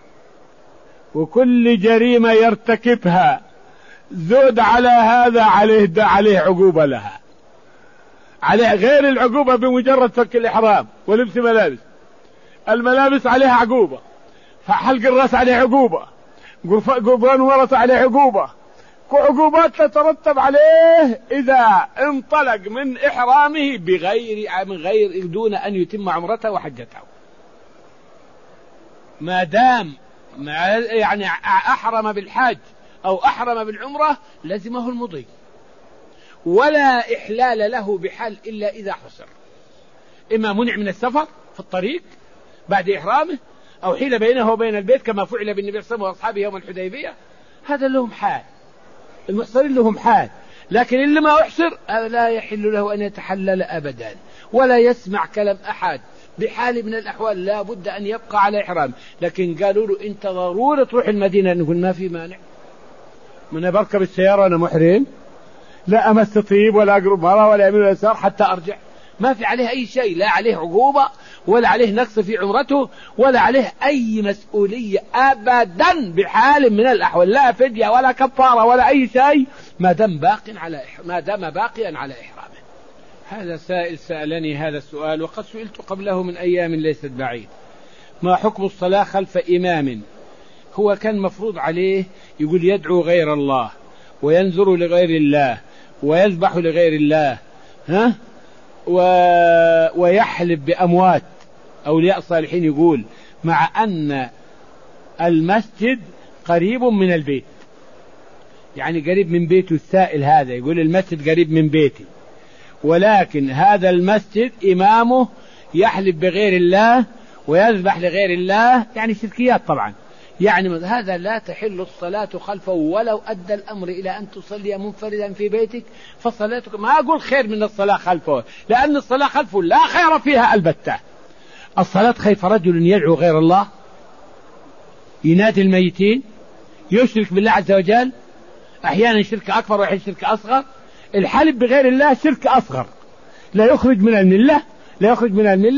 وكل جريمة يرتكبها زود على هذا عليه عليه عقوبة لها، عليه غير العقوبة بمجرد فك الإحرام ولبس ملابس. الملابس عليها عقوبة، فحلق الرأس عليه عقوبة، قربان ورث عليه عقوبة، عقوبات تترتب عليه إذا انطلق من إحرامه بغير من غير دون أن يتم عمرته وحجته. ما دام يعني أحرم بالحج أو أحرم بالعمرة لزمه المضي، ولا إحلال له بحال إلا إذا حصر، إما منع من السفر في الطريق بعد إحرامه، أو حيل بينه وبين البيت كما فعل بالنبي صلى الله عليه وسلم وأصحابه يوم الحديبية، هذا لهم حال، المحصرين لهم حال. لكن اللي ما أحصر لا يحل له أن يتحلل أبدا، ولا يسمع كلام أحد بحال من الأحوال، لا بد أن يبقى على إحرام. لكن قالوا له أنت ضروري تروح المدينة، نقول ما في مانع، من بركب السيارة أنا محرم، لا أمس طيب ولا أقرب مرة ولا يمين ولا يسار حتى أرجع، ما في عليه أي شيء، لا عليه عقوبة ولا عليه نقص في عمرته ولا عليه أي مسؤولية أبدا بحال من الأحوال، لا فدية ولا كفارة ولا أي شيء، ما دام باق على ما دام باقيا على إحرامه. هذا سائل سألني هذا السؤال وقد سئلت قبله من أيام ليست بعيد: ما حكم الصلاة خلف إمام هو كان مفروض عليه يقول يدعو غير الله وينذر لغير الله ويذبح لغير الله، ها و... ويحلب بأموات أولياء صالحين، يقول مع أن المسجد قريب من البيت، يعني قريب من بيته السائل هذا، يقول المسجد قريب من بيتي، ولكن هذا المسجد إمامه يحلب بغير الله ويذبح لغير الله، يعني شركيات طبعا، يعني هذا لا تحل الصلاة خلفه ولو أدى الأمر إلى أن تصلي منفردا في بيتك، فصلاتك ما أقول خير من الصلاة خلفه، لأن الصلاة خلفه لا خير فيها البتة. الصلاة خيف رجل يدعو غير الله، ينادي الميتين، يشرك بالله عز وجل، أحيانا شرك أكبر وأحيانا شرك أصغر. الحلف بغير الله شرك أصغر لا يخرج من الملة لا يخرج من الملة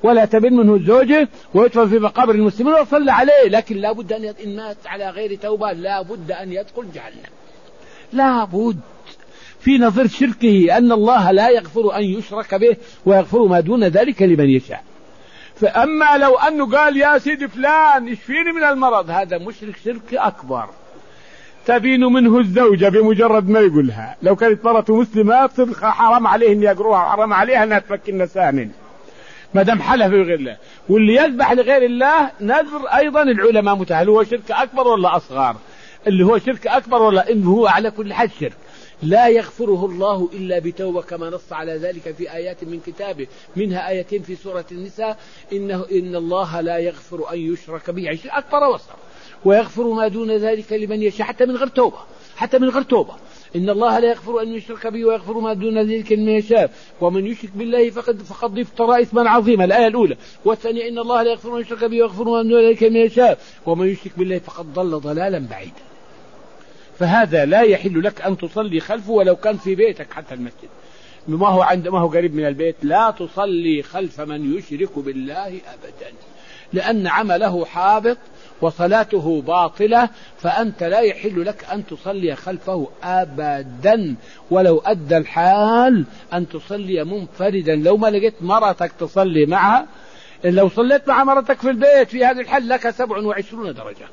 ولا تبن منه الزوجة ويدفن في مقابر المسلمين ويصلى عليه، لكن لا بد أن إن مات على غير توبة لا بد أن يدخل جهنم. لا بد في نظر شركه أن الله لا يغفر أن يشرك به ويغفر ما دون ذلك لمن يشاء. فأما لو أنه قال يا سيدي فلان اشفيني من المرض، هذا مشرك شرك أكبر تبين منه الزوجة بمجرد ما يقولها. لو كانت مرته مسلمة حرام عليه أن يقروها وحرام عليها أنها تفك النساء ما دام حلف بغير الله. واللي يذبح لغير الله نذر أيضا العلماء متهل هو شرك أكبر ولا أصغر؟ اللي هو شرك أكبر ولا إنه هو على كل حال شرك لا يغفره الله إلا بتوبة، كما نص على ذلك في آيات من كتابه، منها آيتين في سورة النساء: إنه إن الله لا يغفر أن يشرك به، شرك أكبر وأصغر، ويغفر ما دون ذلك لمن يشاء، حتى من غير توبة، حتى من غير توبة. إن الله لا يغفر أن يشرك به ويغفر ما دون ذلك لمن يشاء، ومن يشرك بالله فقد فقد افترى إثما عظيما، الآية الأولى. والثانية: إن الله لا يغفر أن يشرك به ويغفر ما دون ذلك لمن يشاء، ومن يشرك بالله فقد ضل ضلالا بعيدا. فهذا لا يحل لك أن تصلي خلفه ولو كان في بيتك حتى المسجد، ما هو عند ما هو قريب من البيت. لا تصلي خلف من يشرك بالله أبدا، لأن عمله حابط وصلاته باطلة، فأنت لا يحل لك أن تصلي خلفه أبدا ولو أدى الحال أن تصلي منفردا. لو ما لقيت مرتك تصلي معها، لو صليت مع مرتك في البيت في هذا الحال لك سبع وعشرون درجة.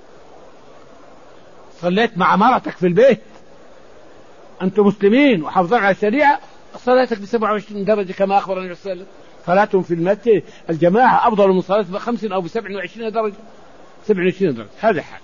صليت مع مرتك في البيت أنتم مسلمين وحافظون على الشريعة، صلاتك بسبع وعشرين درجة كما أخبر النبي صلى الله عليه وسلم. صلاتهم في المسجد الجماعة أفضل من صلاة بخمس أو بسبع وعشرين درجة، سبع وعشرين درجة. هذا حال.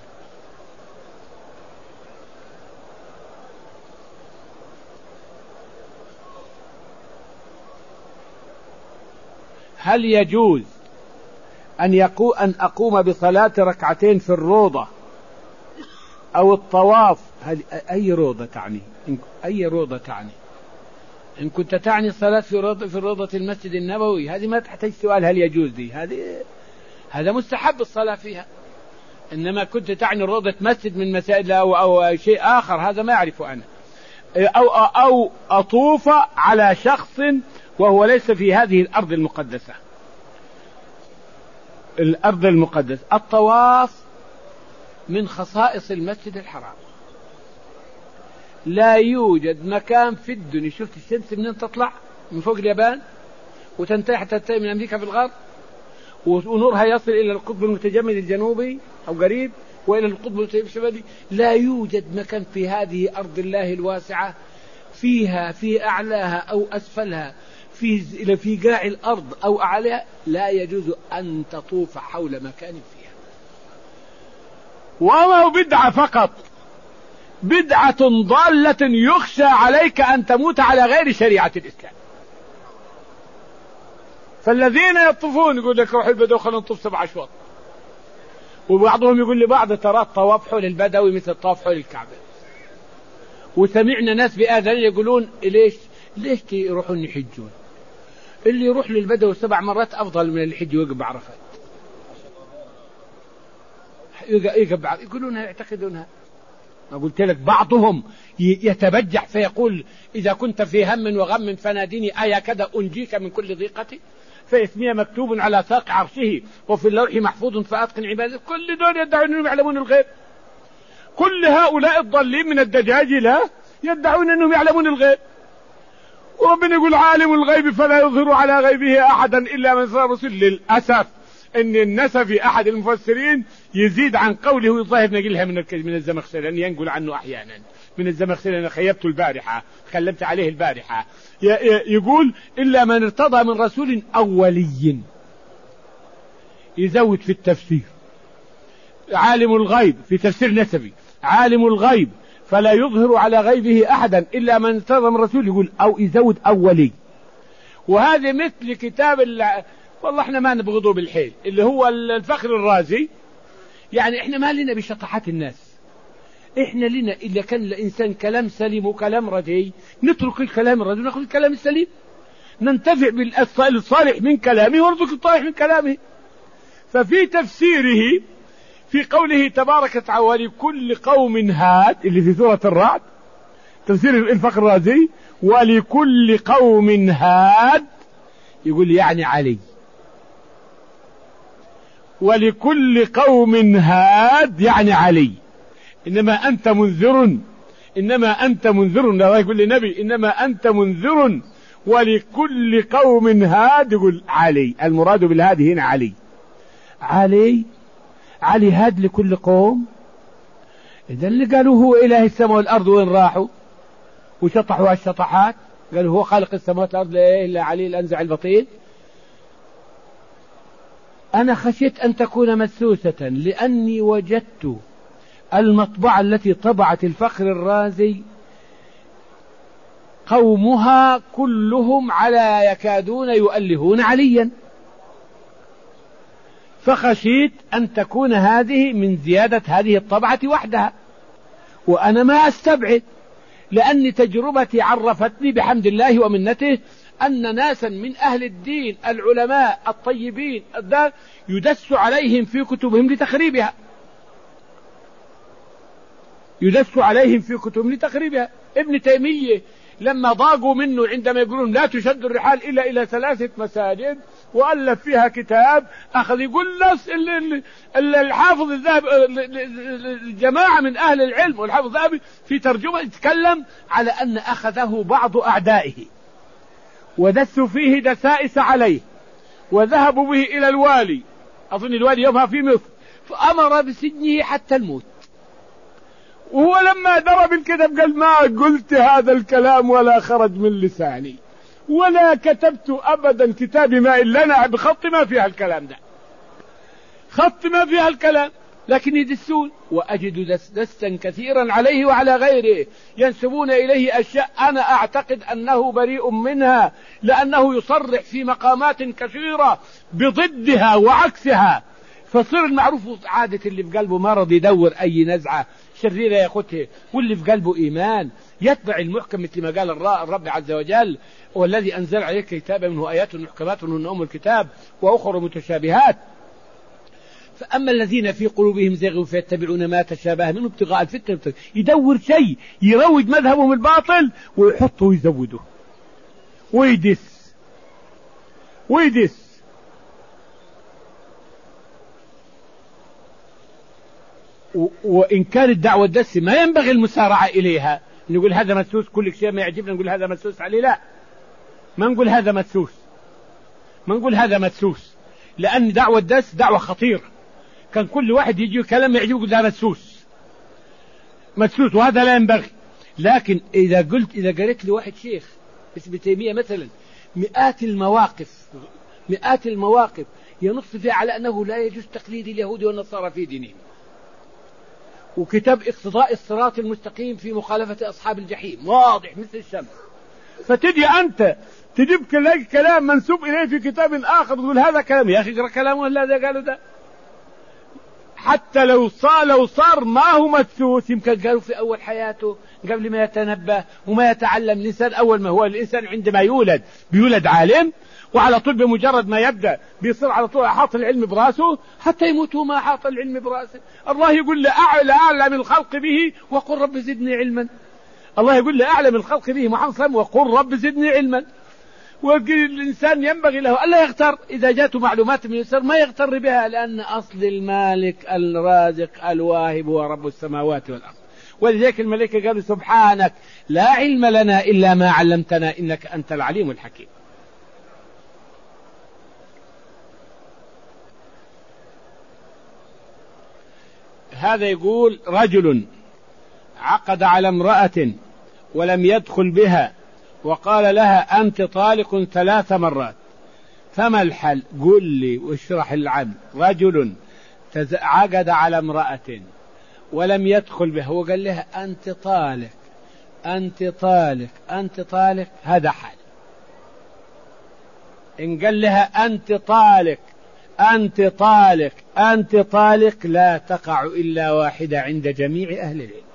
هل يجوز أن يقو أن أقوم بصلاة ركعتين في الروضة أو الطواف؟ هل أي روضة تعني؟ أي روضة تعني؟ إن كنت تعني الصلاة في روضة في روضة المسجد النبوي هذه ما تحتاج سؤال هل يجوز دي، هذه هذا مستحب الصلاة فيها. إنما كنت تعني روضة مسجد من مساجد أو أو شيء آخر هذا ما أعرفه أنا. أو أو أطوف على شخص وهو ليس في هذه الأرض المقدسة. الأرض المقدسة الطواف من خصائص المسجد الحرام. لا يوجد مكان في الدنيا، شفت الشمس منين تطلع؟ من فوق اليابان وتنتهي حتى تنتهي من أمريكا في الغرب، ونورها يصل إلى القطب المتجمد الجنوبي أو قريب وإلى القطب المتجمد الشمالي. لا يوجد مكان في هذه أرض الله الواسعة فيها في أعلاها أو أسفلها في في قاع الأرض أو أعلاها لا يجوز أن تطوف حول مكان فيها. وما بدعة فقط، بدعة ضالة يخشى عليك أن تموت على غير شريعة الإسلام. فالذين يطوفون يقول لك روح البدو خلينا نطوف سبع أشواط، وبعضهم يقول لبعض ترى الطواف حول البدوي مثل الطواف حول الكعبة. وسمعنا ناس بآذان يقولون ليش ليش يروحون يحجون؟ اللي يروح للبدو سبع مرات أفضل من اللي يحج ويقف بعرفات. يقف بعرفات يقولونها يعتقدونها. ما قلت لك بعضهم يتبجح فيقول إذا كنت في هم وغم فناديني آية كذا أنجيك من كل ضيقة، فاسمي مكتوب على ساق عرشه وفي اللوح محفوظ فأتقن عبادته. كل دول يدعون أنهم يعلمون الغيب، كل هؤلاء الضالين من الدجاجلة يدعون أنهم يعلمون الغيب. وربنا يقول عالم الغيب فلا يظهر على غيبه أحدا إلا من صار رسول. للأسف ان النسفي احد المفسرين يزيد عن قوله ويظاهر نقلها من من الزمخشري، لأن ينقل عنه احيانا من الزمخشري. انا خيبته البارحه خلمت عليه البارحه، يقول الا من ارتضى من رسول اولي. يزود في التفسير عالم الغيب في تفسير نسبي، عالم الغيب فلا يظهر على غيبه احدا الا من ارتضى من رسول، يقول او يزود اولي. وهذا مثل كتاب والله احنا ما نبغضه بالحيل اللي هو الفخر الرازي. يعني احنا ما لنا بشطحات الناس، احنا لنا الا كان الانسان كلام سليم وكلام ردي نترك الكلام الردي وناخذ الكلام السليم، ننتفع بالصالح من كلامه ونرزق الطالح من كلامه. ففي تفسيره في قوله تبارك وتعالى ولكل قوم هاد اللي في سورة الرعد، تفسير الفخر الرازي ولكل قوم هاد، يقول يعني علي ولكل قوم هاد يعني علي، إنما أنت منذر، إنما أنت منذر. لا يقول للنبي إنما أنت منذر ولكل قوم هاد، يقول علي، المراد بالهاد هنا علي. علي علي هاد لكل قوم. إذا اللي قالوا هو إله السماء والأرض وين راحوا وشطحوا الشطحات؟ قالوا هو خالق السماوات والأرض لا إلا علي الأنزع البطيل. أنا خشيت أن تكون مسوسة لأني وجدت المطبعة التي طبعت الفخر الرازي قومها كلهم على يكادون يؤلهون عليا، فخشيت أن تكون هذه من زيادة هذه الطبعة وحدها، وأنا ما أستبعد، لأن تجربتي عرفتني بحمد الله ومنته أن ناسا من أهل الدين العلماء الطيبين يدس عليهم في كتبهم لتخريبها، يدس عليهم في كتبهم لتخريبها. ابن تيمية لما ضاقوا منه عندما يقولون لا تشد الرحال إلا إلى ثلاثة مساجد وألف فيها كتاب، أخذ يقول نص الحافظ الذهبي، الجماعة من أهل العلم والحافظ الذهبي في ترجمة يتكلم على أن أخذه بعض أعدائه ودسوا فيه دسائس عليه وذهبوا به إلى الوالي، أظن الوالي يومها في مصر، فأمر بسجنه حتى الموت. وهو لما درب الكتاب قال ما قلت هذا الكلام ولا خرج من لساني ولا كتبت أبدا كتابي ما إلا أنا بخط ما فيها الكلام ده، خط ما فيها الكلام، لكن يدسون. وأجد دس دسا كثيرا عليه وعلى غيره ينسبون إليه أشياء أنا أعتقد أنه بريء منها، لأنه يصرح في مقامات كثيرة بضدها وعكسها. فصير المعروف عادة اللي في قلبه مرض يدور أي نزعة شريرة ياخذها، واللي في قلبه إيمان يتبع المحكم مثل ما قال الرب عز وجل والذي أنزل عليك كتابا منه آيات محكمات ومنه أم الكتاب وأخر متشابهات. فأما الذين في قلوبهم زيغ فيتبعون ما تشابه منه ابتغاء الفتنة، يدور شيء يروج مذهبهم الباطل ويحطه ويزوده ويدس ويدس. وإن كانت الدعوة الدس ما ينبغي المسارعة إليها، نقول هذا مسوس كل شيء ما يعجبنا نقول هذا مسوس عليه، لا، ما نقول هذا مسوس، ما نقول هذا مسوس، لأن دعوة الدس دعوة خطيرة. كان كل واحد يجي كلام يعجبه يقول هذا مسوس مسوس، وهذا لا ينبغي. لكن إذا قلت إذا قريت لواحد شيخ اسم تيمية مثلا مئات المواقف مئات المواقف ينص فيها على أنه لا يجوز تقليد اليهود والنصارى في دينهم، وكتاب اقتضاء الصراط المستقيم في مخالفة أصحاب الجحيم واضح مثل الشمس، فتجي أنت تجيب كلام منسوب إليه في كتاب آخر تقول هذا كلام، يا أخي اقرأ كلامه هذا قالوا ده. حتى لو صار لو صار ما هو مدسوس يمكن قالوا في أول حياته قبل ما يتنبه وما يتعلم الإنسان. أول ما هو الإنسان عندما يولد بيولد عالم، وعلى طول بمجرد ما يبدأ بيصير على طول حاط العلم براسه حتى يموت وما حاط العلم براسه. الله يقول له أعلى أعلم الخلق به وقل رب زدني علما. الله يقول له أعلم الخلق به محمد صلى الله عليه وسلم وقل رب زدني علما. والإنسان ينبغي له ألا يغتر إذا جاءته معلومات من الإنسان، ما يغتر بها، لأن أصل المالك الرازق الواهب هو رب السماوات والأرض. ولذلك الملائكة قالوا سبحانك لا علم لنا إلا ما علمتنا إنك أنت العليم الحكيم. هذا يقول رجل عقد على امرأة ولم يدخل بها وقال لها أنت طالق ثلاث مرات، فما الحل؟ قل لي واشرح العن. رجل عقد على امرأة ولم يدخل بها وقال لها أنت طالق أنت طالق أنت طالق، هذا حل. إن قال لها أنت طالق أنت طالق أنت طالق لا تقع إلا واحدة عند جميع أهل العلم.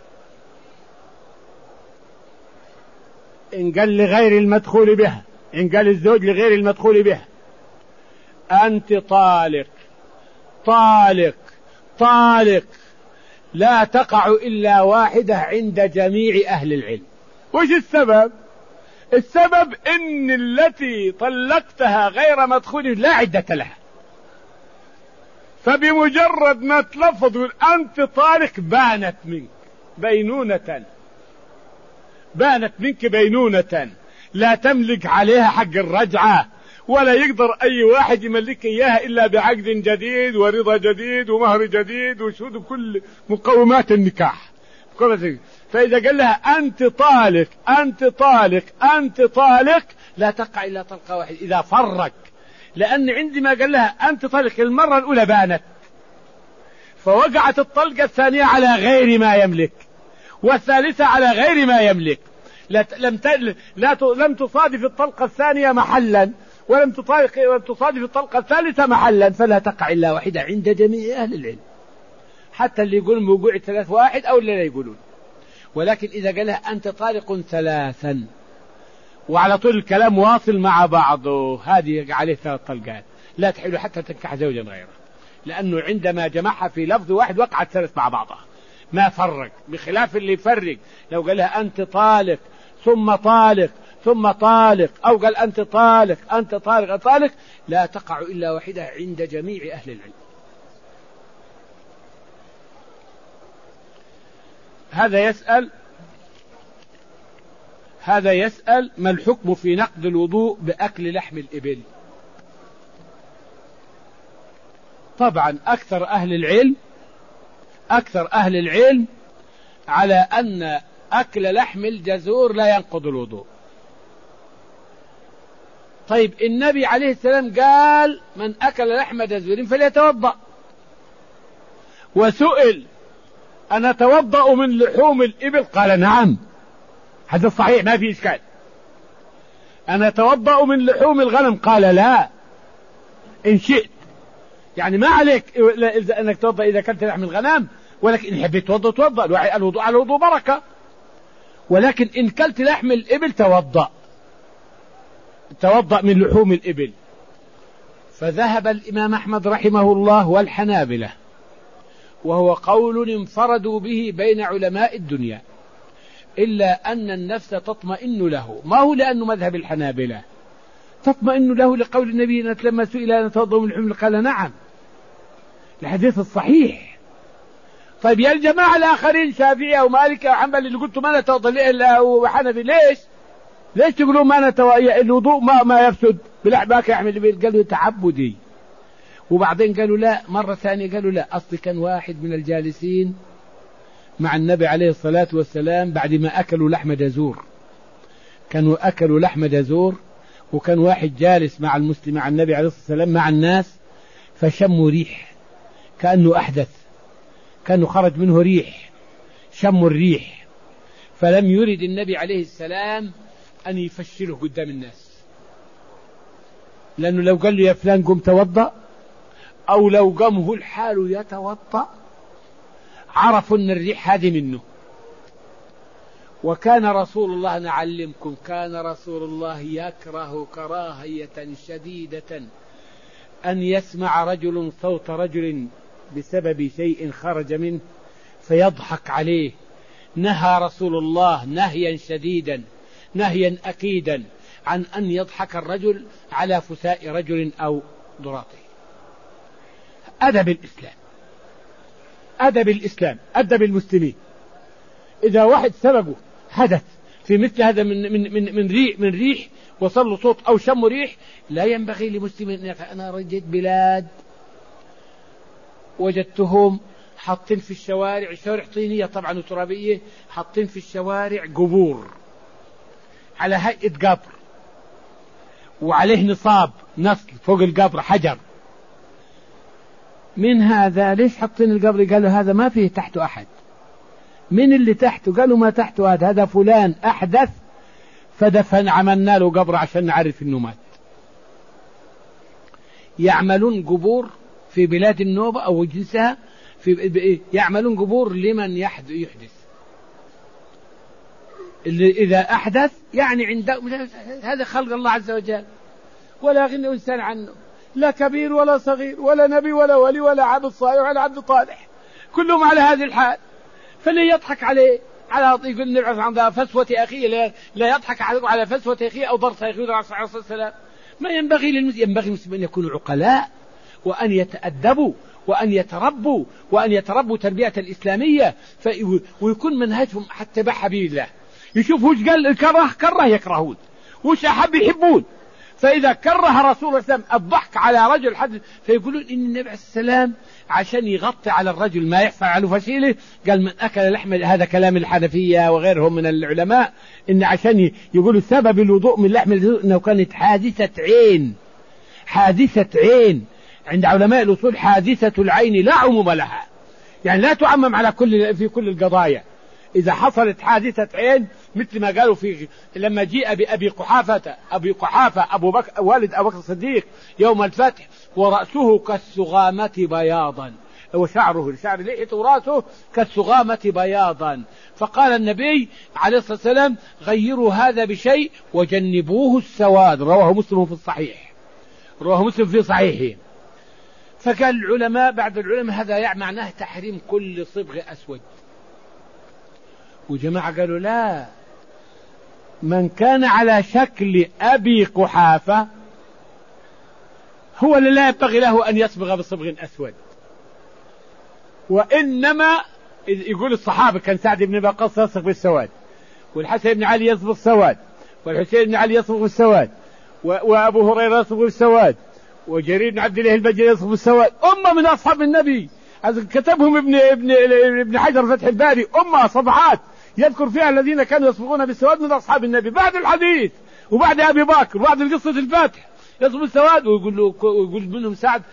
إن قال لغير المدخول بها، إن قال الزوج لغير المدخول بها أنت طالق طالق طالق لا تقع إلا واحدة عند جميع أهل العلم. وش السبب؟ السبب إن التي طلقتها غير مدخول لا عدة لها، فبمجرد ما تلفظ أنت طالق بانت منك بينونة، بانت منك بينونة لا تملك عليها حق الرجعة، ولا يقدر أي واحد يملك إياها إلا بعقد جديد ورضا جديد ومهر جديد وشهود كل مقومات النكاح. فإذا قال لها أنت طالق أنت طالق أنت طالق لا تقع إلا طلقة واحدة إذا فرق، لأن عندما قال لها أنت طالق المرة الأولى بانت، فوقعت الطلقة الثانية على غير ما يملك، والثالثة على غير ما يملك. لم لا لم تصادف الطلقة الثانية محلا، ولم تصادف الطلقة الثالثة محلا، فلا تقع إلا واحدة عند جميع أهل العلم، حتى اللي يقولون موقوع ثلاث واحد أو اللي لا يقولون. ولكن إذا قال لها أنت طالق ثلاثا وعلى طول الكلام واصل مع بعضه، هذه عليه ثلاث طلقات لا تحل حتى تنكح زوجا غيره، لأنه عندما جمعها في لفظ واحد وقعت ثلاث مع بعضها ما فرق، بخلاف اللي يفرق لو قال لها أنت طالق ثم طالق ثم طالق، أو قال أنت طالق أنت طالق طالق، لا تقع إلا واحدة عند جميع أهل العلم. هذا يسأل هذا يسأل ما الحكم في نقض الوضوء بأكل لحم الإبل؟ طبعا أكثر أهل العلم أكثر أهل العلم على أن أكل لحم الجزور لا ينقض الوضوء. طيب النبي عليه السلام قال من أكل لحم جزور فليتوضأ، وسئل أنا أتوضأ من لحوم الإبل؟ قال نعم، هذا صحيح ما في إشكال. أنا أتوضأ من لحوم الغنم؟ قال لا، إن شئت، يعني ما عليك أنك تتوضأ إذا كنت لحم الغنم، ولكن إن حبيت توضأ توضأ، الوضوء على الوضوء بركة. ولكن إن كلت لحم الإبل توضأ توضأ من لحوم الإبل. فذهب الإمام أحمد رحمه الله والحنابلة، وهو قول انفردوا به بين علماء الدنيا، إلا أن النفس تطمئن له. ما هو لأنه مذهب الحنابلة، تطمئن له لقول النبي لما سئل أن توضأ من لحوم قال نعم، الحديث الصحيح. طيب يا الجماعة الآخرين شافعي أو مالك أو حنبلي اللي قلتوا ما نتوضأ إلا وحنفي، ليش ليش تقولون ما نتوضأ الوضوء ما ما يفسد بلحمك يحمل؟ قالوا تعبدي. وبعدين قالوا لا، مرة ثانية قالوا لا، أصل كان واحد من الجالسين مع النبي عليه الصلاة والسلام بعد ما أكلوا لحم جزور، كانوا أكلوا لحم جزور، وكان واحد جالس مع المسلم مع النبي عليه الصلاة والسلام مع الناس، فشموا ريح كأنه أحدث، كانوا خرج منه ريح، شموا الريح، فلم يرد النبي عليه السلام أن يفشله قدام الناس، لأنه لو قال له يا فلان قم توضأ، أو لو قام هو الحال يتوضأ، عرفوا أن الريح هذه منه. وكان رسول الله نعلمكم، كان رسول الله يكره كراهية شديدة أن يسمع رجل صوت رجل بسبب شيء خرج منه فيضحك عليه. نهى رسول الله نهيا شديدا نهيا أكيدا عن أن يضحك الرجل على فساء رجل أو ضراطه. أدب الإسلام أدب الإسلام أدب المسلمين. إذا واحد سبقه حدث في مثل هذا من من من من ريح من ريح وصل له صوت أو شم ريح، لا ينبغي لمسلم أن يقول أنا رجيت بلاد وجدتهم حاطين في الشوارع، شوارع طينية طبعا وترابية، حاطين في الشوارع قبور على هيئة قبر، وعليه نصاب نصل فوق القبر حجر. من هذا ليش حاطين القبر؟ قالوا هذا ما فيه تحته أحد. من اللي تحته؟ قالوا ما تحته هذا هذا فلان أحدث فدفن، عملنا له قبر عشان نعرف إنه مات. يعملون قبور في بلاد النوبة أو جنسها، في يعملون قبور لمن يحدث، اللي إذا أحدث يعني عنده هذا خلق الله عز وجل، ولا غنى إنسان عنه، لا كبير ولا صغير ولا نبي ولا ولي ولا عبد صالح ولا عبد طالح، كلهم على هذه الحال. فلي يضحك عليه على يقول نبعث عن فسوة أخيه، لا, لا يضحك على فسوة أخيه أو ضرس أخيه عليه الصلاة والسلام. ما ينبغي للمسلم، ينبغي المسلم أن يكونوا عقلاء وأن يتأدبوا وأن يتربوا وأن يتربوا تربية الإسلامية، ويكون منهجهم حتى بحبيب الله. يشوف وش قال كره كره يكرهون، وش أحب يحبون. فإذا كره رسول الله صلى الله عليه وسلم الضحك على رجل حد، فيقولون إن النبي عليه السلام عشان يغطي على الرجل ما يحصل على فشيله قال من أكل لحم، هذا كلام الحنفية وغيرهم من العلماء، إن عشان يقولوا سبب الوضوء من لحم الجزور إنه كانت حادثة عين. حادثة عين عند علماء الأصول حادثة العين لا عموم لها، يعني لا تعمم على كل في كل القضايا. إذا حصلت حادثة عين مثل ما قالوا في لما جيء بأبي قحافة أبي قحافة أبو بكر والد أبو بكر الصديق يوم الفتح ورأسه كالسغامة بياضا، وشعره شعر لحيته ورأسه كالسغامة بياضا، فقال النبي عليه الصلاة والسلام غيروا هذا بشيء وجنبوه السواد. رواه مسلم في الصحيح، رواه مسلم في صحيحه. فقال العلماء بعد العلماء هذا يعني معناه تحريم كل صبغ أسود. وجماعة قالوا لا، من كان على شكل أبي قحافة هو اللي لا ينبغي له أن يصبغ بصبغ أسود. وإنما يقول الصحابة كان سعد بن وقاص يصبغ بالسواد، والحسن بن علي يصبغ السواد، والحسين بن علي يصبغ بالسواد، وأبو هريرة يصبغ بالسواد، وجرير بن عبد الله البجلي يصبغ بالسواد. أمة من أصحاب النبي كتبهم ابن ابن ابن حجر فتح الباري، أمة صفحات يذكر فيها الذين كانوا يصبغون بالسواد من أصحاب النبي بعد الحديث وبعد أبي بكر وبعد قصة الفتح يصبغ السواد. ويقول له ويقول منهم سعد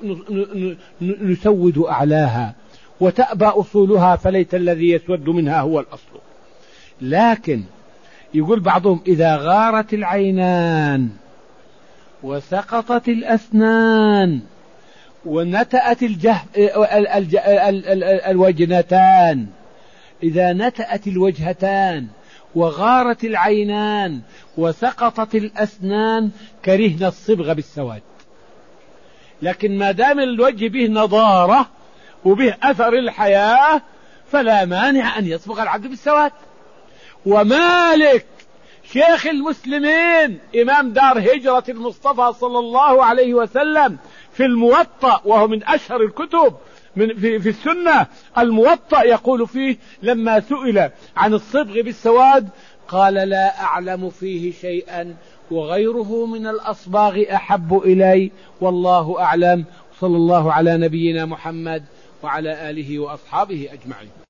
نسود أعلاها وتأبى أصولها فليت الذي يسود منها هو الأصل. لكن يقول بعضهم إذا غارت العينان وسقطت الأسنان ونتأت الجه... الج... الوجنتان، إذا نتأت الوجهتان وغارت العينان وسقطت الأسنان كرهنا الصبغ بالسواد. لكن ما دام الوجه به نضارة وبه أثر الحياة فلا مانع أن يصبغ العبد بالسواد. ومالك شيخ المسلمين إمام دار هجرة المصطفى صلى الله عليه وسلم في الموطأ، وهو من أشهر الكتب من في, في السنة، الموطأ يقول فيه لما سئل عن الصبغ بالسواد قال لا أعلم فيه شيئا وغيره من الأصباغ أحب إلي والله أعلم. صلى الله على نبينا محمد وعلى آله وأصحابه أجمعين.